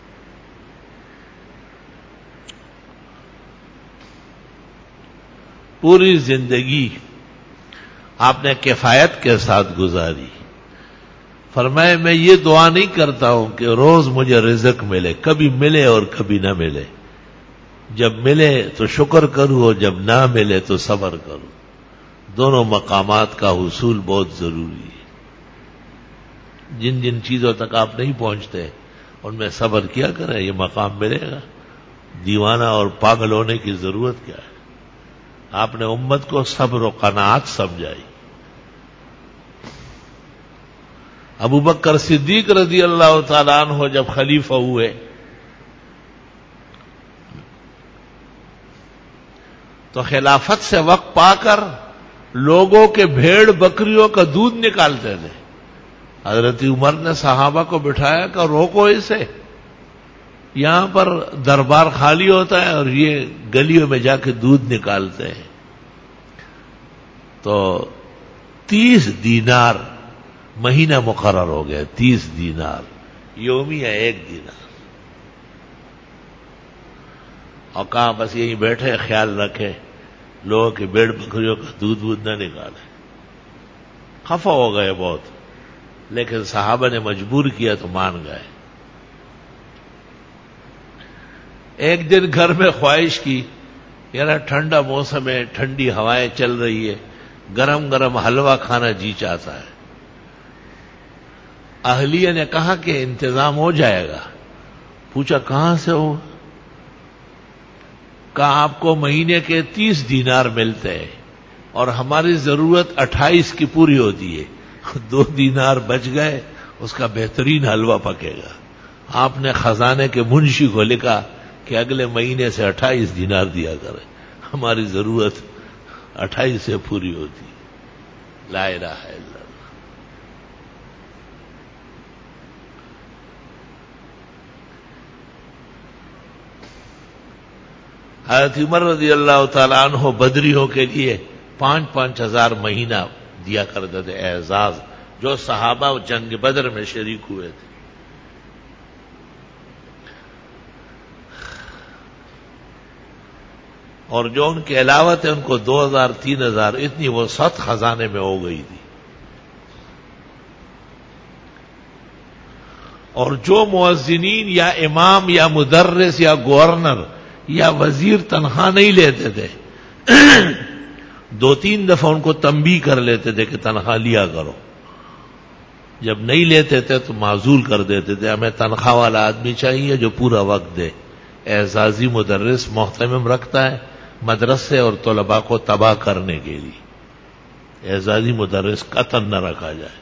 پوری زندگی آپ نے کفایت کے ساتھ گزاری۔ فرمایا میں یہ دعا نہیں کرتا ہوں کہ روز مجھے رزق ملے، کبھی ملے اور کبھی نہ ملے، جب ملے تو شکر کروں اور جب نہ ملے تو صبر کروں۔ دونوں مقامات کا حصول بہت ضروری ہے۔ جن جن چیزوں تک آپ نہیں پہنچتے ان میں صبر کیا کریں، یہ مقام ملے گا۔ دیوانہ اور پاگل ہونے کی ضرورت کیا ہے؟ آپ نے امت کو صبر و قناعت سمجھائی۔ ابو بکر صدیق رضی اللہ تعالیٰ عنہ جب خلیفہ ہوئے تو خلافت سے وقت پا کر لوگوں کے بھیڑ بکریوں کا دودھ نکالتے تھے۔ حضرت عمر نے صحابہ کو بٹھایا کہ روکو اسے، یہاں پر دربار خالی ہوتا ہے اور یہ گلیوں میں جا کے دودھ نکالتے ہیں۔ تو 30 دینار مہینہ مقرر ہو گیا، 30 دینار یومیہ، 1 دینار، اور کہاں بس یہیں بیٹھے خیال رکھے لوگوں کے بھیڑ بکریوں کا دودھ وودھ نہ نکالے۔ خفا ہو گئے بہت، لیکن صحابہ نے مجبور کیا تو مان گئے۔ ایک دن گھر میں خواہش کی، یار ٹھنڈا موسم ہے، ٹھنڈی ہوائیں چل رہی ہے، گرم گرم حلوہ کھانا جی چاہتا ہے۔ اہلیہ نے کہا کہ انتظام ہو جائے گا۔ پوچھا کہاں سے ہو؟ کہا آپ کو مہینے کے 30 دینار ملتے ہیں اور ہماری ضرورت 28 کی پوری ہوتی ہے، 2 دینار بچ گئے، اس کا بہترین حلوہ پکے گا۔ آپ نے خزانے کے منشی کو لکھا کہ اگلے مہینے سے 28 دینار دیا کرے، ہماری ضرورت 28 سے پوری ہوتی۔ لا الہ الا اللہ۔ حضرت عمر رضی اللہ تعالیٰ عنہ بدریوں کے لیے 5-5 ہزار مہینہ دیا کرتے تھے اعزاز، جو صحابہ جنگ بدر میں شریک ہوئے تھے۔ اور جو ان کے علاوہ تھے ان کو 2000-3000، اتنی وسعت خزانے میں ہو گئی تھی۔ اور جو مؤذنین یا امام یا مدرس یا گورنر یا وزیر تنخواہ نہیں لیتے تھے، 2-3 دفعہ ان کو تنبیہ کر لیتے تھے کہ تنخواہ لیا کرو۔ جب نہیں لیتے تھے تو معزول کر دیتے تھے، ہمیں تنخواہ والا آدمی چاہیے جو پورا وقت دے۔ اعزازی مدرس محتمم رکھتا ہے مدرسے اور طلباء کو تباہ کرنے کے لیے، اعزازی مدرس قطعاً نہ رکھا جائے،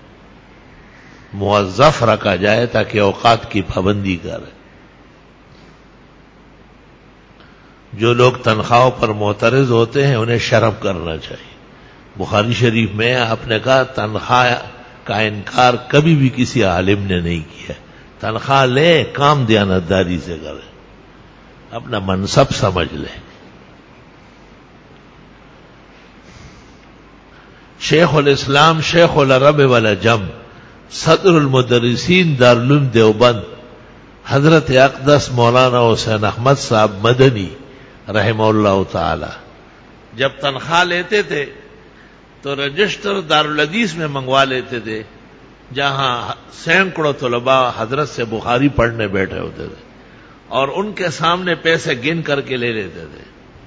موظف رکھا جائے تاکہ اوقات کی پابندی کرے۔ جو لوگ تنخواہوں پر معترض ہوتے ہیں انہیں شرم کرنا چاہیے۔ بخاری شریف میں آپ نے کہا تنخواہ کا انکار کبھی بھی کسی عالم نے نہیں کیا۔ تنخواہ لے، کام دیانتداری سے کرے، اپنا منصب سمجھ لے۔ شیخ الاسلام شیخ العرب والعجم صدر المدرسین دارالعلوم دیوبند حضرت اقدس مولانا حسین احمد صاحب مدنی رحمہ اللہ تعالی جب تنخواہ لیتے تھے تو رجسٹر دارالحدیث میں منگوا لیتے تھے، جہاں سینکڑوں طلباء حضرت سے بخاری پڑھنے بیٹھے ہوتے تھے، اور ان کے سامنے پیسے گن کر کے لے لیتے تھے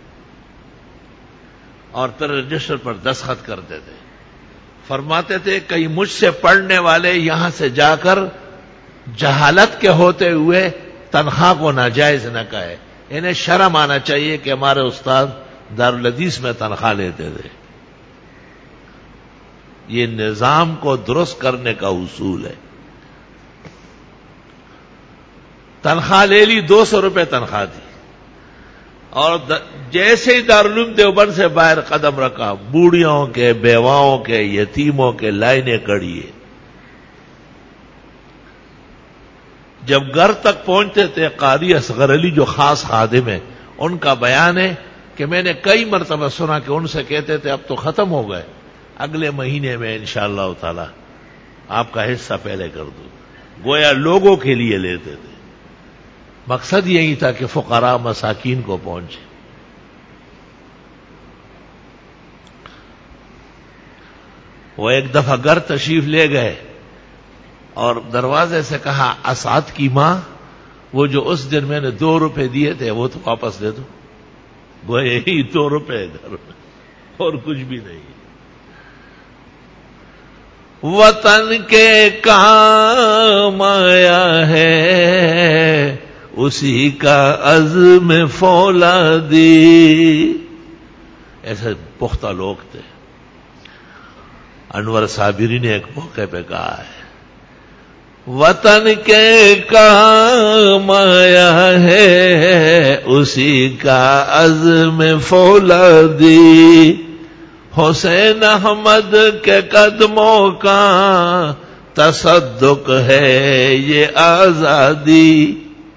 اور پھر رجسٹر پر دستخط کرتے تھے۔ فرماتے تھے کہیں مجھ سے پڑھنے والے یہاں سے جا کر جہالت کے ہوتے ہوئے تنخواہ کو ناجائز نہ کہے، انہیں شرم آنا چاہیے کہ ہمارے استاد دارالحدیث میں تنخواہ لیتے تھے. یہ نظام کو درست کرنے کا اصول ہے. تنخواہ لے لی, 200 روپے تنخواہ دی, اور جیسے ہی دارالعلوم دیوبند سے باہر قدم رکھا, بوڑھیوں کے, بیواؤں کے, یتیموں کے لائنیں کڑی ہے. جب گھر تک پہنچتے تھے, قاری اصغر علی جو خاص خادم ہیں, ان کا بیان ہے کہ میں نے کئی مرتبہ سنا کہ ان سے کہتے تھے اب تو ختم ہو گئے, اگلے مہینے میں انشاءاللہ تعالی آپ کا حصہ پہلے کر دوں. گویا لوگوں کے لیے لیتے تھے. مقصد یہی تھا کہ فقراء مساکین کو پہنچے. وہ ایک دفعہ گھر تشریف لے گئے اور دروازے سے کہا, اسعد کی ماں, وہ جو اس دن میں نے 2 روپے دیے تھے وہ تو واپس دے دو. وہ یہی 2 روپے گھر میں, اور کچھ بھی نہیں. وطن کے کام آیا ہے اسی کا عزم فولادی. ایسے پختہ لوگ تھے. انور صابری نے ایک موقع پہ کہا ہے, وطن کے کام آیا ہے اسی کا عزم فولادی. حسین احمد کے قدموں کا تصدق ہے یہ آزادی.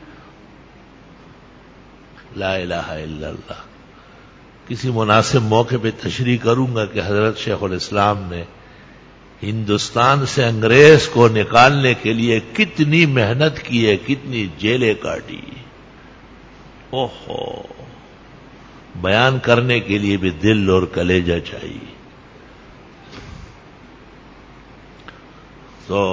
لا الہ الا اللہ. کسی مناسب موقع پہ تشریح کروں گا کہ حضرت شیخ الاسلام نے ہندوستان سے انگریز کو نکالنے کے لیے کتنی محنت کی ہے, کتنی جیلیں کاٹی. اوہو, بیان کرنے کے لیے بھی دل اور کلیجہ چاہیے. تو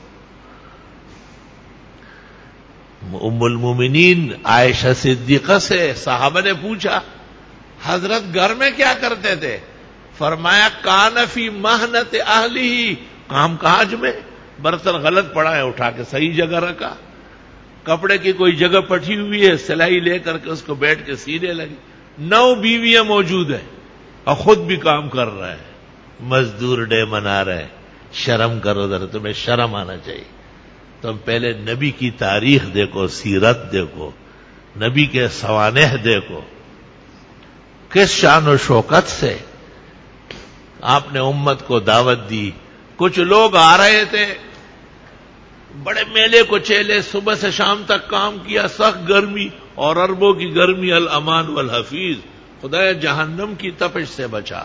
ام المومنین عائشہ صدیقہ سے صحابہ نے پوچھا, حضرت گھر میں کیا کرتے تھے؟ فرمایا, کان فی محنت اہلی, کام کاج میں. برتن غلط پڑا ہے, اٹھا کے صحیح جگہ رکھا. کپڑے کی کوئی جگہ پٹی ہوئی ہے, سلائی لے کر کے اس کو بیٹھ کے سینے لگی. 9 بیویاں موجود ہیں اور خود بھی کام کر رہا ہے. مزدور ڈے منا رہے. شرم کرو ذرا, تمہیں شرم آنا چاہیے. تم پہلے نبی کی تاریخ دیکھو, سیرت دیکھو, نبی کے سوانح دیکھو, کس شان و شوکت سے آپ نے امت کو دعوت دی. کچھ لوگ آ رہے تھے, بڑے میلے کو چیلے, صبح سے شام تک کام کیا, سخت گرمی اور عربوں کی گرمی, الامان والحفیظ, خدایا جہنم کی تپش سے بچا.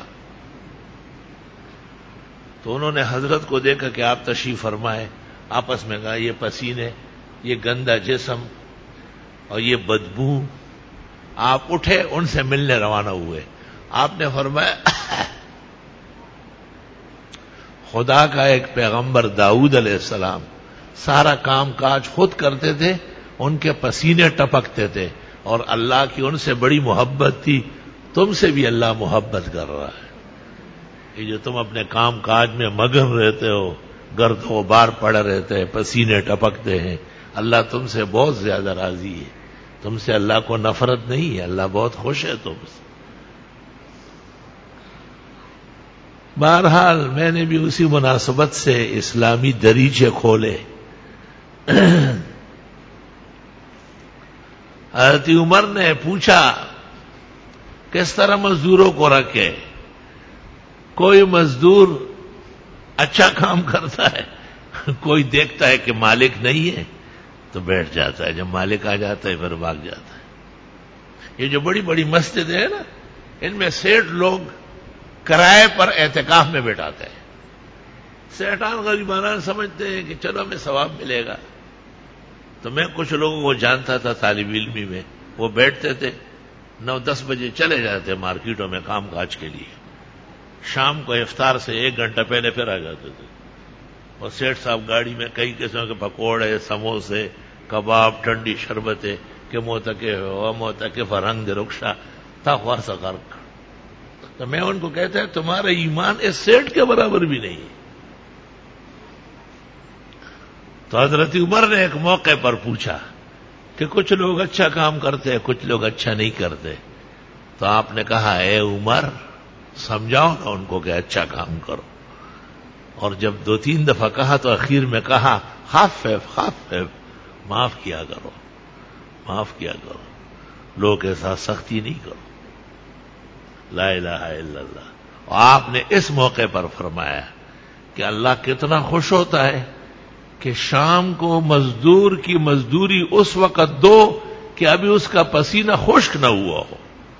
تو انہوں نے حضرت کو دیکھا کہ آپ تشریف فرمائے, آپس میں کہا یہ پسینے, یہ گندا جسم اور یہ بدبو. آپ اٹھے, ان سے ملنے روانہ ہوئے. آپ نے فرمایا خدا کا ایک پیغمبر داؤد علیہ السلام سارا کام کاج خود کرتے تھے, ان کے پسینے ٹپکتے تھے, اور اللہ کی ان سے بڑی محبت تھی. تم سے بھی اللہ محبت کر رہا ہے. یہ جو تم اپنے کام کاج میں مگن رہتے ہو, گرد و غبار پڑے رہتے ہیں, پسینے ٹپکتے ہیں, اللہ تم سے بہت زیادہ راضی ہے. تم سے اللہ کو نفرت نہیں ہے, اللہ بہت خوش ہے تم سے. بہرحال میں نے بھی اسی مناسبت سے اسلامی دریچے کھولے. حضرت عمر نے پوچھا کس طرح مزدوروں کو رکھے. کوئی مزدور اچھا کام کرتا ہے, کوئی دیکھتا ہے کہ مالک نہیں ہے تو بیٹھ جاتا ہے, جب مالک آ جاتا ہے پھر بھاگ جاتا ہے. یہ جو بڑی بڑی مسجدیں ہیں نا, ان میں سیٹ لوگ کرائے پر اعتکاف میں بیٹھاتے ہیں. سیٹان غریبانہ سمجھتے ہیں کہ چلو ہمیں ثواب ملے گا. تو میں کچھ لوگوں کو جانتا تھا طالب علمی میں, وہ بیٹھتے تھے 9-10 بجے چلے جاتے مارکیٹوں میں کام کاج کے لیے. شام کو افطار سے 1 گھنٹہ پہلے پھر آ جاتے تھے. اور سیٹھ صاحب گاڑی میں کئی قسم کے پکوڑے, سموسے, کباب, ٹھنڈی شربتیں کہ موتقف رنگ رخشا تخوا سکر. تو میں ان کو کہتا ہے تمہارا ایمان اس سیٹ کے برابر بھی نہیں. تو حضرت عمر نے ایک موقع پر پوچھا کہ کچھ لوگ اچھا کام کرتے ہیں، کچھ لوگ اچھا نہیں کرتے. تو آپ نے کہا اے عمر سمجھاؤ نا ان کو کہ اچھا کام کرو. اور جب 2-3 دفعہ کہا تو اخیر میں کہا خفف معاف کیا کرو، معاف کیا کرو، لوگ کے ساتھ سختی نہیں کرو. لا الہ الا اللہ. اور آپ نے اس موقع پر فرمایا کہ اللہ کتنا خوش ہوتا ہے کہ شام کو مزدور کی مزدوری اس وقت دو کہ ابھی اس کا پسینہ خشک نہ ہوا ہو.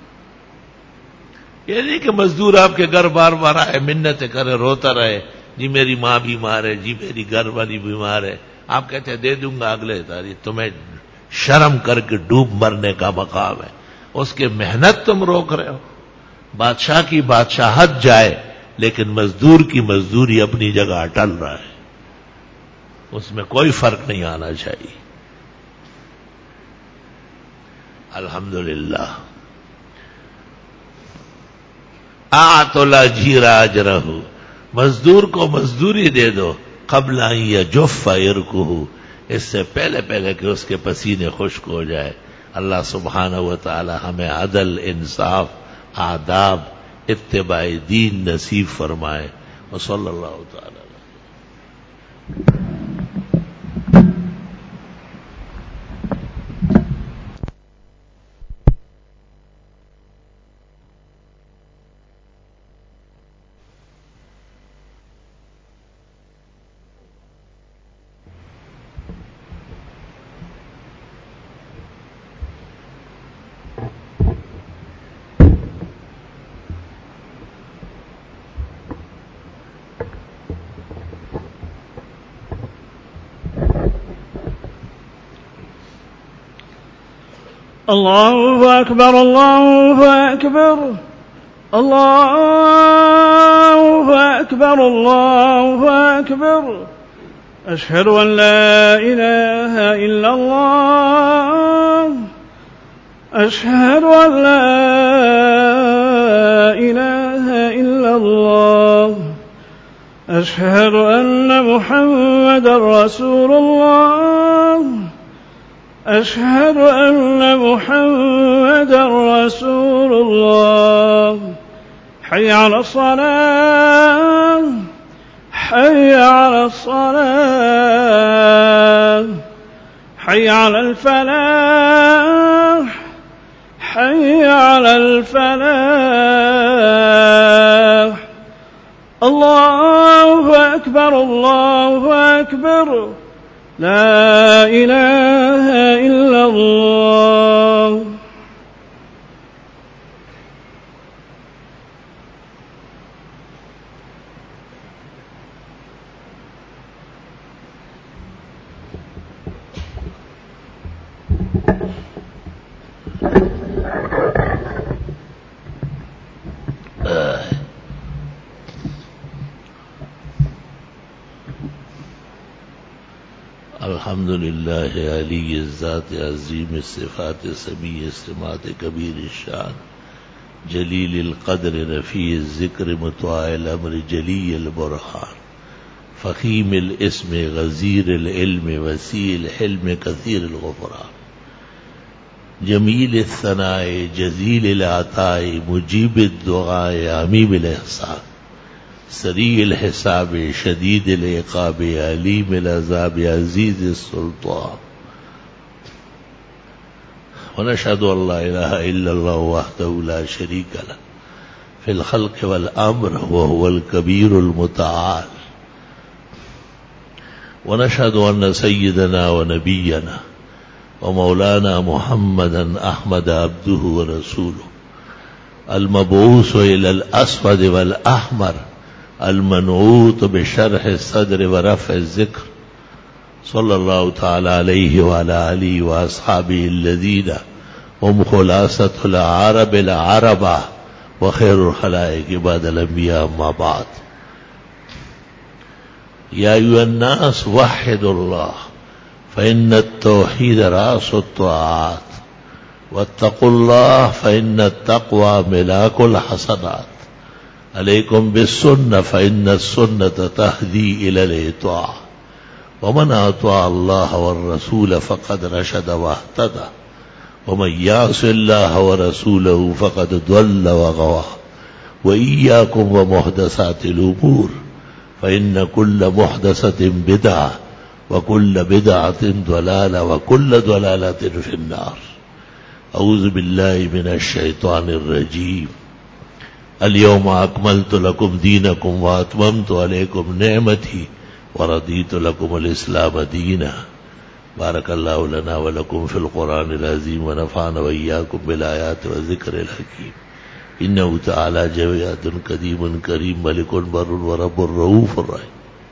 یہ نہیں کہ مزدور آپ کے گھر بار بار آئے، منتیں کرے، روتا رہے، جی میری ماں بیمار ہے، جی میری گھر والی بیمار ہے. آپ کہتے ہیں دے دوں گا اگلے تاریخ. تمہیں شرم کر کے ڈوب مرنے کا مقام ہے. اس کے محنت تم روک رہے ہو. بادشاہ کی بادشاہت جائے لیکن مزدور کی مزدوری اپنی جگہ اٹل رہا ہے، اس میں کوئی فرق نہیں آنا چاہیے. الحمدللہ. آت الاجیر اجرہ، مزدور کو مزدوری دے دو قبل ان یجف عرقہ، اس سے پہلے کہ اس کے پسینے خشک ہو جائے. اللہ سبحانہ و تعالی ہمیں عدل، انصاف، آداب، اتباع دین نصیب فرمائے. وصلی اللہ تعالی. الله أكبر الله أكبر الله أكبر الله أكبر. أشهد أن لا إله إلا الله أشهد أن لا إله إلا الله أشهد أن محمدا رسول الله أشهد أن محمدا رسول الله. حي على الصلاة حي على الصلاة حي على الفلاح حي على الفلاح. الله أكبر الله أكبر. لا إله إلا الله. الحمد للہ علی الذات عظیم الصفات سمیع السمات کبیر الشان جلیل القدر رفیع الذکر مطاع الامر جلی البرہان فخیم الاسم غزیر العلم وسیع الحلم کثیر الغفران جمیل الثناء جزیل العطاء مجیب الدعاء عمیم الاحسان سریع الحساب شدید العقاب علیم العذاب عزیز السلطان. ونشهد ان لا اله الا الله وحده لا شريك له في الخلق والامر وهو الكبير المتعال. ونشهد ان سيدنا ونبينا ومولانا محمدا احمد عبده ورسوله المبعوث الى الاسود والاحمر المنعوت بشرح الصدر ورفع الذکر صلی اللہ تعالی علیہ وعلى آلہ واصحابہ الذین هم خلاصۃ العرب العربہ وخیر الخلائق بعد الانبیاء اما بعد. یا ایھا الناس وحدوا اللہ فإن التوحید رأس الطاعات واتقوا اللہ فإن التقوى ملاک الحسنات. علیکم بالسنة فإن السنة تهدی إلى الإطاعة ومن اطاع الله والرسول فقد رشد واهتدى ومن يعص الله ورسوله فقد ضل وغوى وإياكم ومحدثات الأمور فإن كل محدثة بدعة وكل بدعة ضلالة وكل ضلالة في النار. أعوذ بالله من الشيطان الرجيم. اليوم أكملت لكم دينكم وأتممت عليكم نعمتي ورضيت لكم الإسلام دينا. بارك الله لنا ولكم في القرآن العظيم ونفعنا وإياكم بالآيات والذكر الحكيم. إنه تعالى جواد قديم كريم ملك بر ورب رؤوف رحيم.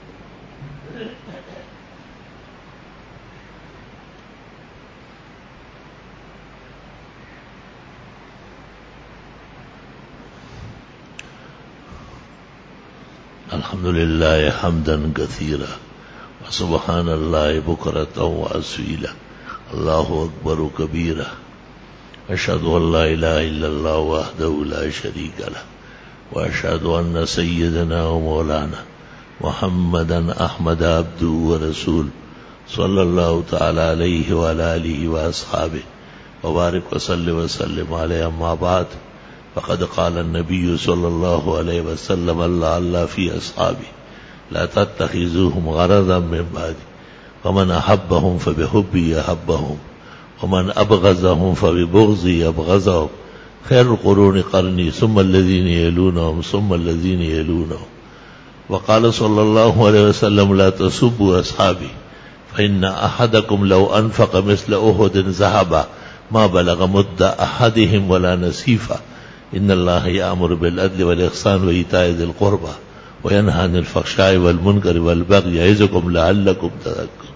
الحمد لله حمدا كثيرا وسبحان الله بكرة وأصيلا. الله أكبر كبيرا. أشهد أن لا إله إلا الله وحده لا شريك له وأشهد أن سيدنا ومولانا محمدا أحمد عبده ورسوله صلى الله تعالى عليه وعلى آله وأصحابه وبارك وسلم عليه. أما بعد فقد قال النبي صلى الله عليه وسلم الله في أصحابه لا تتخذوهم غرضا من بعدي ومن أحبهم فبحبي أحبهم ومن أبغضهم فببغضي أبغضهم خير القرون قرني ثم الذين يلونهم ثم الذين يلونهم. وقال صلى الله عليه وسلم لا تسبوا أصحابي فإن أحدكم لو أنفق مثل أحد ذهبا ما بلغ مد أحدهم ولا نصيفا. إن الله يأمر بالعدل والإحسان وإيتاء ذي القربى وينهى عن الفحشاء والمنكر والبغي يعظكم لعلكم تذكرون.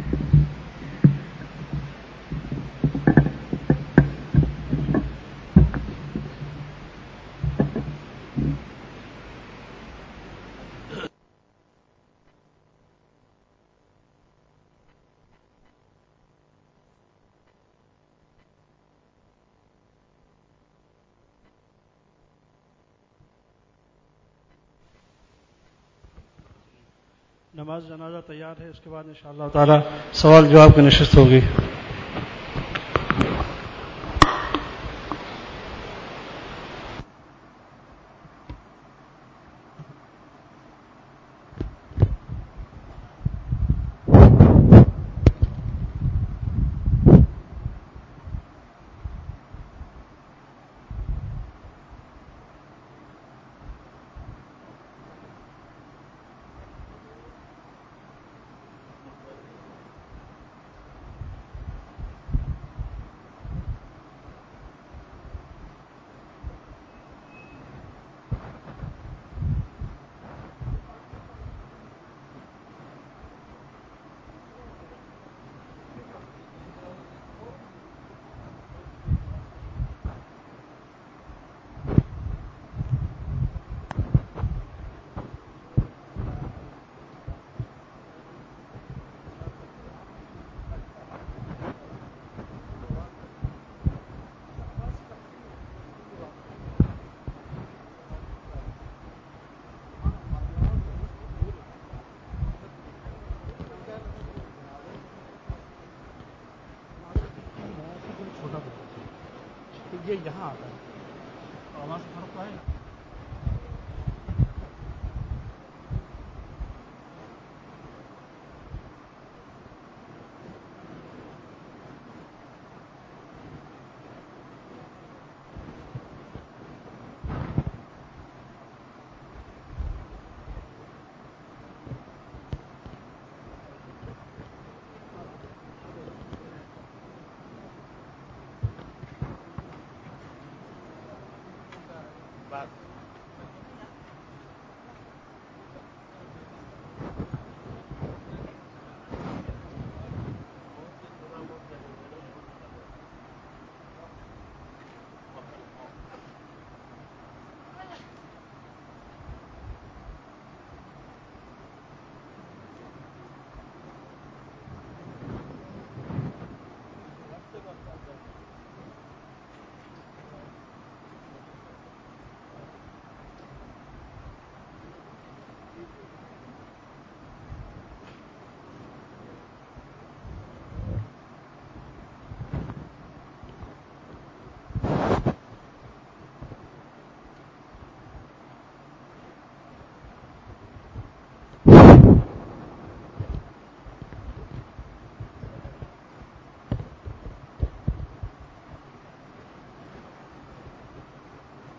نماز جنازہ تیار ہے، اس کے بعد انشاءاللہ تعالی سوال جواب کی نشست ہوگی. یہ یہاں آتا ہے آواز فرق آئے گا.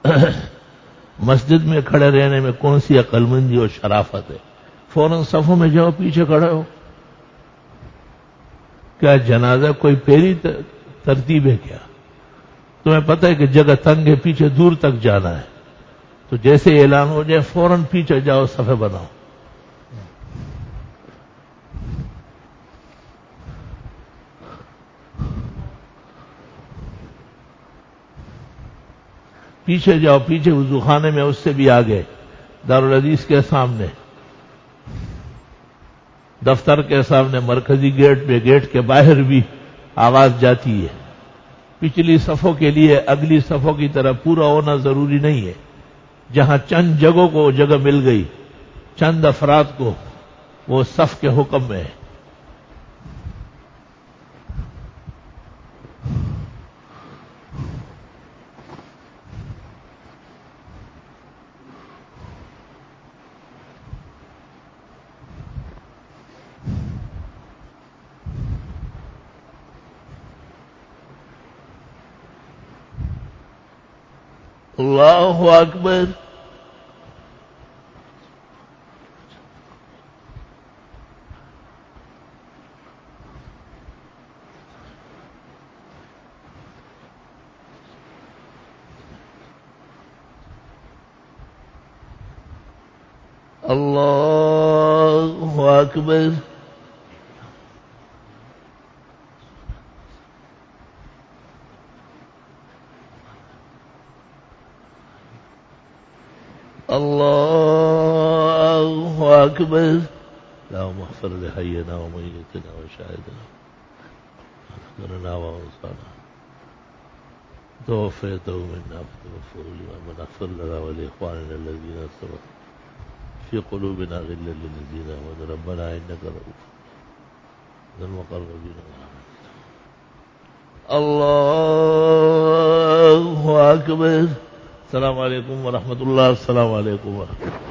مسجد میں کھڑے رہنے میں کون سی عقل مندی اور شرافت ہے؟ فوراً صفوں میں جاؤ، پیچھے کھڑے ہو. کیا جنازہ کوئی پہلی ترتیب ہے کیا؟ تمہیں پتہ ہے کہ جگہ تنگ ہے، پیچھے دور تک جانا ہے، تو جیسے اعلان ہو جائے فوراً پیچھے جاؤ، صفے بناؤ. پیچھے جاؤ، پیچھے وضو خانے میں، اس سے بھی آگے دارالحدیث کے سامنے، دفتر کے سامنے، مرکزی گیٹ پہ، گیٹ کے باہر بھی آواز جاتی ہے. پچھلی صفوں کے لیے اگلی صفوں کی طرح پورا ہونا ضروری نہیں ہے. جہاں چند جگہوں کو جگہ مل گئی، چند افراد کو، وہ صف کے حکم میں ہے. اللہ اکبر. اللہ اکبر. اللہ اکبر. اللهم اغفر لحينا وميتنا وشاهدنا وحضرنا وانصارنا توفيته منا فتوفه لمن اغفر لنا ولاخواننا الذين سبقوا في قلوبنا غلا للذين امنوا ربنا انك رؤوف المقربين. اللہ اکبر. السلام علیکم ورحمۃ اللہ. السلام علیکم ورحمۃ اللہ.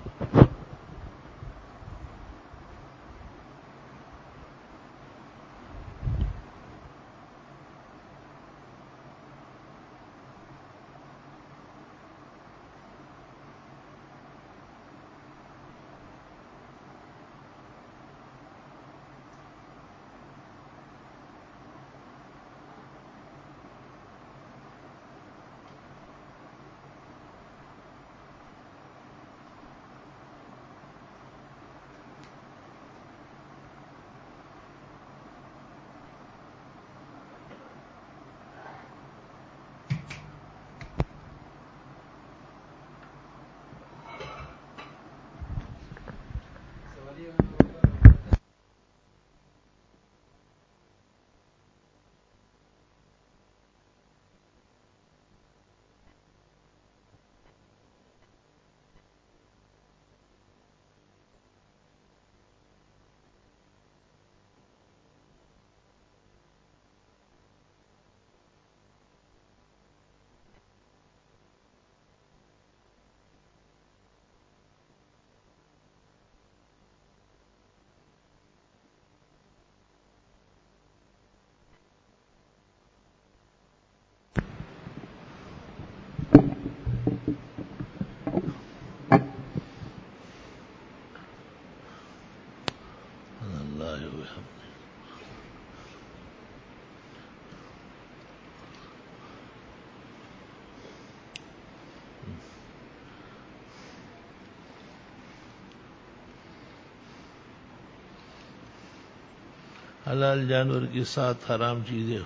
حلال جانور کے ساتھ حرام چیزیں،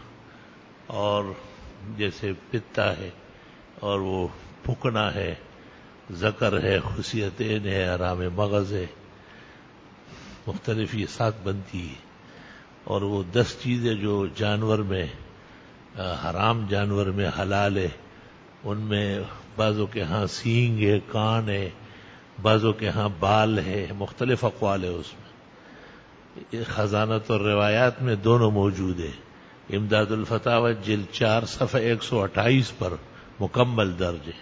اور جیسے پتا ہے اور وہ پھکنا ہے، ذکر ہے، خصیتین ہے، حرام مغز ہے، مختلف یہ ساتھ بنتی ہے. اور وہ 10 چیزیں جو جانور میں حرام جانور میں حلال ہے، ان میں بعضوں کے ہاں سینگ ہے، کان ہے، بعضوں کے ہاں بال ہے، مختلف اقوال ہے اس میں. خزانت اور روایات میں دونوں موجود ہیں. امداد الفتاوی جلد 4 صفحہ 128 پر مکمل درج ہے.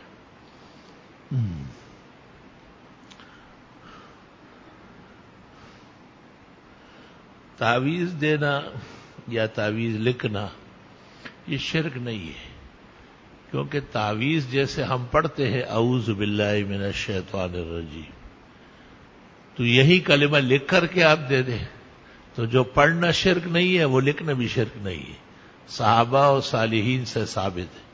تعویذ دینا یا تعویذ لکھنا یہ شرک نہیں ہے. کیونکہ تعویذ جیسے ہم پڑھتے ہیں اعوذ باللہ من الشیطان الرجیم، تو یہی کلمہ لکھ کر کے آپ دے دیں تو جو پڑھنا شرک نہیں ہے وہ لکھنا بھی شرک نہیں ہے، صحابہ اور صالحین سے ثابت ہے۔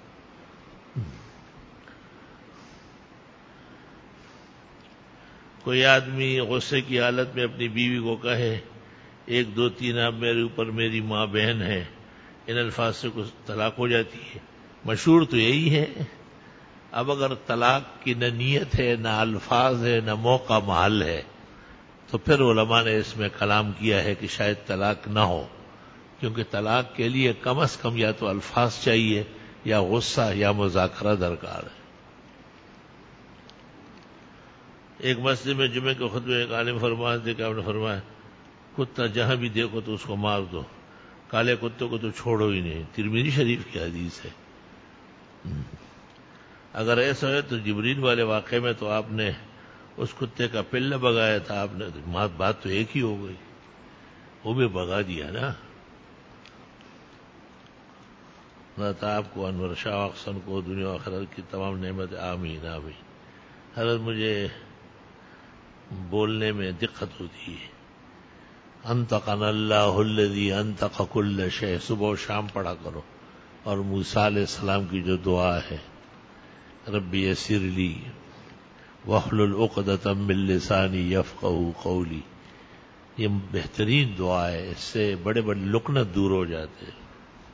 کوئی آدمی غصے کی حالت میں اپنی بیوی کو کہے 1 2 3 اب میرے اوپر میری ماں بہن ہے، ان الفاظ سے کچھ طلاق ہو جاتی ہے، مشہور تو یہی ہے۔ اب اگر طلاق کی نہ نیت ہے، نہ الفاظ ہے، نہ موقع محل ہے، تو پھر علماء نے اس میں کلام کیا ہے کہ شاید طلاق نہ ہو، کیونکہ طلاق کے لیے کم از کم یا تو الفاظ چاہیے یا غصہ یا مذاکرہ درکار ہے۔ ایک مسجد میں جمعے کے خطبے ایک عالم فرما دے کہ آپ نے فرمایا کتا جہاں بھی دیکھو تو اس کو مار دو، کالے کتے کو تو چھوڑو ہی نہیں، ترمذی شریف کی حدیث ہے۔ اگر ایسا ہے تو جبریل والے واقعے میں تو آپ نے اس کتے کا پلہ بگایا تھا، آپ نے بات تو ایک ہی ہو گئی، وہ بھی بگا دیا نا۔ اللہ تعالیٰ آپ کو انور شاہ احسن کو دنیا و آخرت کی تمام نعمت، آمین آمین۔ حضرت مجھے بولنے میں دقت ہوتی ہے۔ انطقنا اللہ الذی انطق کل شیء، صبح و شام پڑھا کرو، اور موسیٰ علیہ السلام کی جو دعا ہے رب یسر لی واحلل عقدۃ من لسانی یفقہوا قولی، یہ بہترین دعا ہے، اس سے بڑے بڑے لکنت دور ہو جاتے ہیں۔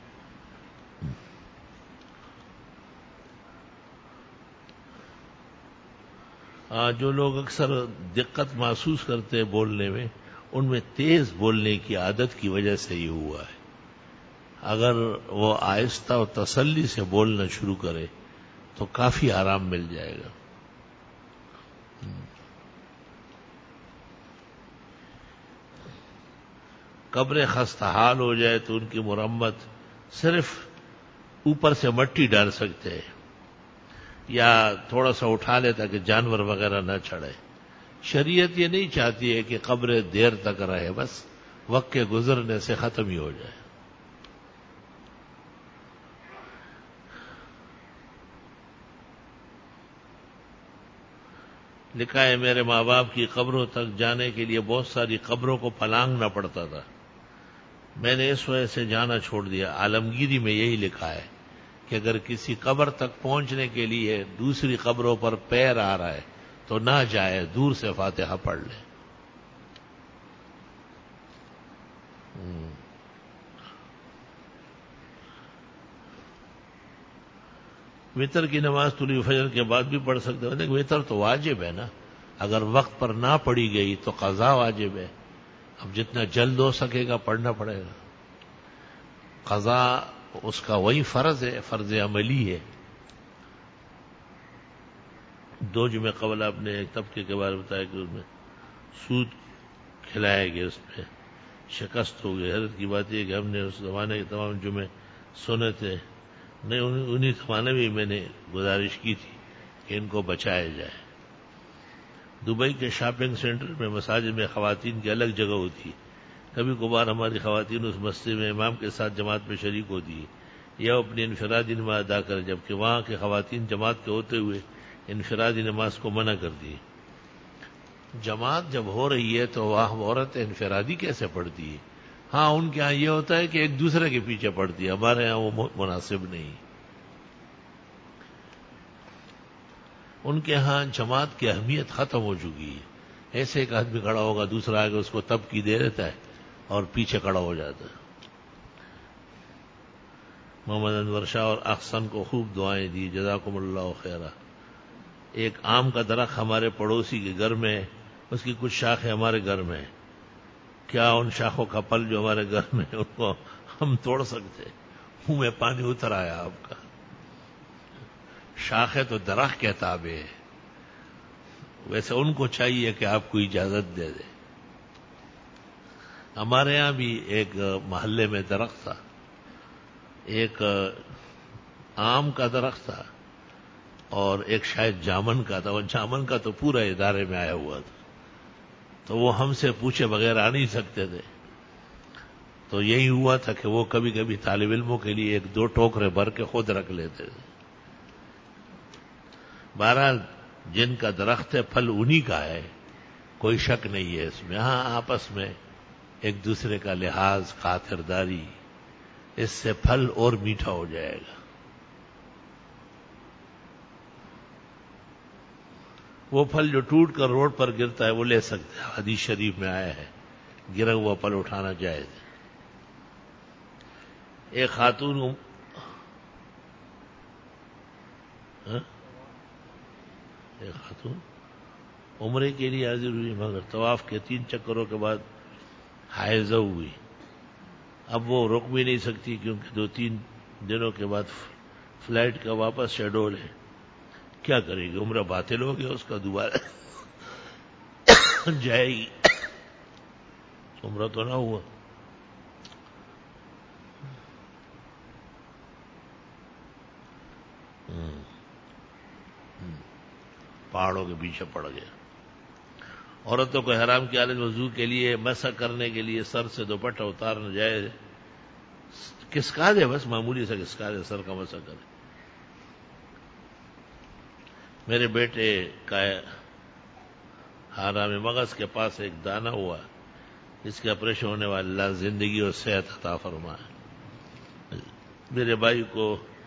جو لوگ اکثر دقت محسوس کرتے ہیں بولنے میں، ان میں تیز بولنے کی عادت کی وجہ سے یہ ہوا ہے۔ اگر وہ آہستہ اور تسلی سے بولنا شروع کرے تو کافی آرام مل جائے گا۔ قبریں خستہ حال ہو جائے تو ان کی مرمت صرف اوپر سے مٹی ڈال سکتے ہیں یا تھوڑا سا اٹھا لے تاکہ جانور وغیرہ نہ چڑھے۔ شریعت یہ نہیں چاہتی ہے کہ قبریں دیر تک رہے، بس وقت کے گزرنے سے ختم ہی ہو جائے۔ لکھا ہے میرے ماں باپ کی قبروں تک جانے کے لیے بہت ساری قبروں کو پلانگنا پڑتا تھا، میں نے اس وجہ سے جانا چھوڑ دیا۔ عالمگیری میں یہی لکھا ہے کہ اگر کسی قبر تک پہنچنے کے لیے دوسری قبروں پر پیر آ رہا ہے تو نہ جائے، دور سے فاتحہ پڑھ لے۔ وتر کی نماز طلوع فجر کے بعد بھی پڑھ سکتے ہیں، لیکن وتر تو واجب ہے نا، اگر وقت پر نہ پڑھی گئی تو قضا واجب ہے، اب جتنا جلد ہو سکے گا پڑھنا پڑے گا۔ قضا اس کا وہی فرض ہے، فرض عملی ہے۔ 2 جمعے قبل آپ نے ایک طبقے کے بارے میں بتایا کہ اس میں سود کھلایا گیا، اس میں شکست ہو گئی۔ حضرت کی بات یہ کہ ہم نے اس زمانے کے تمام جمعے سنے تھے، نہیں انہی زمانے میں میں نے گزارش کی تھی کہ ان کو بچایا جائے۔ دبئی کے شاپنگ سینٹر میں مساجد میں خواتین کی الگ جگہ ہوتی ہے، کبھی کبھار ہماری خواتین اس مسجد میں امام کے ساتھ جماعت میں شریک ہوتی ہے یا اپنی انفرادی نماز ادا کر، جبکہ وہاں کے خواتین جماعت کے ہوتے ہوئے انفرادی نماز کو منع کرتی ہے۔ جماعت جب ہو رہی ہے تو وہاں عورت انفرادی کیسے پڑھتی ہے؟ ہاں ان کے ہاں یہ ہوتا ہے کہ ایک دوسرے کے پیچھے پڑھتی ہے، ہمارے ہاں وہ مناسب نہیں۔ ان کے ہاں جماعت کی اہمیت ختم ہو چکی ہے، ایسے ایک آدمی کھڑا ہوگا، دوسرا آگے اس کو تبکی دے دیتا ہے اور پیچھے کھڑا ہو جاتا ہے۔ محمد انور شاہ اور احسن کو خوب دعائیں دی، جزاکم اللہ خیرہ۔ ایک آم کا درخت ہمارے پڑوسی کے گھر میں ہے، اس کی کچھ شاخیں ہمارے گھر میں ہیں، کیا ان شاخوں کا پل جو ہمارے گھر میں ہے ان کو ہم توڑ سکتے؟ منہ میں پانی اتر آیا آپ کا۔ شاخیں تو درخت کے تابع ہے، ویسے ان کو چاہیے کہ آپ کو اجازت دے دے۔ ہمارے ہاں بھی ایک محلے میں درخت تھا، ایک آم کا درخت تھا اور ایک شاید جامن کا تھا، اور جامن کا تو پورا ادارے میں آیا ہوا تھا، تو وہ ہم سے پوچھے بغیر آ نہیں سکتے تھے۔ تو یہی ہوا تھا کہ وہ کبھی کبھی طالب علموں کے لیے 1 2 ٹوکرے بھر کے خود رکھ لیتے تھے۔ بہرحال جن کا درخت ہے پھل انہی کا ہے، کوئی شک نہیں ہے اس میں. ہاں آپس میں ایک دوسرے کا لحاظ، خاطرداری، اس سے پھل اور میٹھا ہو جائے گا. وہ پھل جو ٹوٹ کر روڈ پر گرتا ہے وہ لے سکتے ہیں، حدیث شریف میں آیا ہے گرا ہوا پھل اٹھانا جائز ہے. ایک خاتون عمرے کے لیے حاضر ہوئی، مگر طواف کے 3 چکروں کے بعد حائضہ ہوئی. اب وہ رک بھی نہیں سکتی کیونکہ 2-3 دنوں کے بعد فلائٹ کا واپس شیڈول ہے. کیا کرے گی؟ عمرہ باطل ہو گیا اس کا، دوبارہ جائے گی. عمرہ تو نہ ہوا. پہاڑوں کے پیچھے پڑ گیا. عورتوں کو حرام کی حالت وضو کے لیے مسح کرنے کے لیے سر سے دوپٹہ اتارنا جائز. کسکا دے، بس معمولی سا کسکا دے، سر کا مسح کرے. میرے بیٹے کا حرام مغز کے پاس ایک دانہ ہوا، جس کے آپریشن ہونے والا اللہ زندگی اور صحت عطا فرمائے. میرے بھائی کو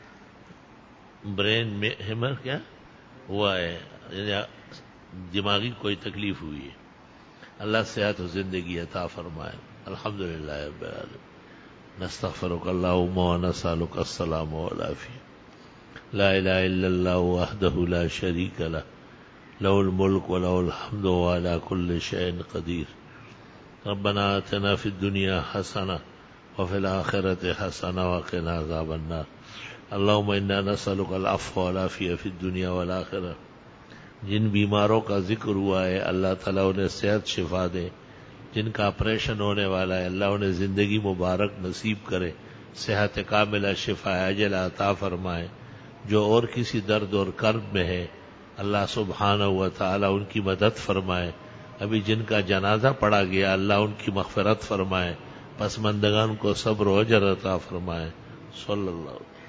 برین میں ہیمر کیا ہوا ہے، یعنی دماغی کوئی تکلیف ہوئی ہے. اللہ صحت و زندگی عطا فرمائے. الحمدللہ رب العالمین. نستغفرک اللہم ونسألک السلام والعافیہ. لا الہ الا اللہ وحدہ لا شریک لہ، لہ الملک ولہ الحمد وعلی کل شیء قدیر. ربنا آتنا فی الدنیا حسنہ وفی الآخرۃ حسنہ وقنا عذاب النار. اللہم انا نسألک العفو والعافیہ فی الدنیا والآخرہ. جن بیماروں کا ذکر ہوا ہے اللہ تعالیٰ انہیں صحت شفا دے. جن کا آپریشن ہونے والا ہے اللہ انہیں زندگی مبارک نصیب کرے، صحت کاملہ، شفا عاجلہ عطا فرمائے. جو اور کسی درد اور کرب میں ہے اللہ سبحانہ و تعالیٰ ان کی مدد فرمائے. ابھی جن کا جنازہ پڑا گیا اللہ ان کی مغفرت فرمائے. پسماندگان کو صبر و اجر عطا فرمائے. صلی اللہ علیہ وسلم.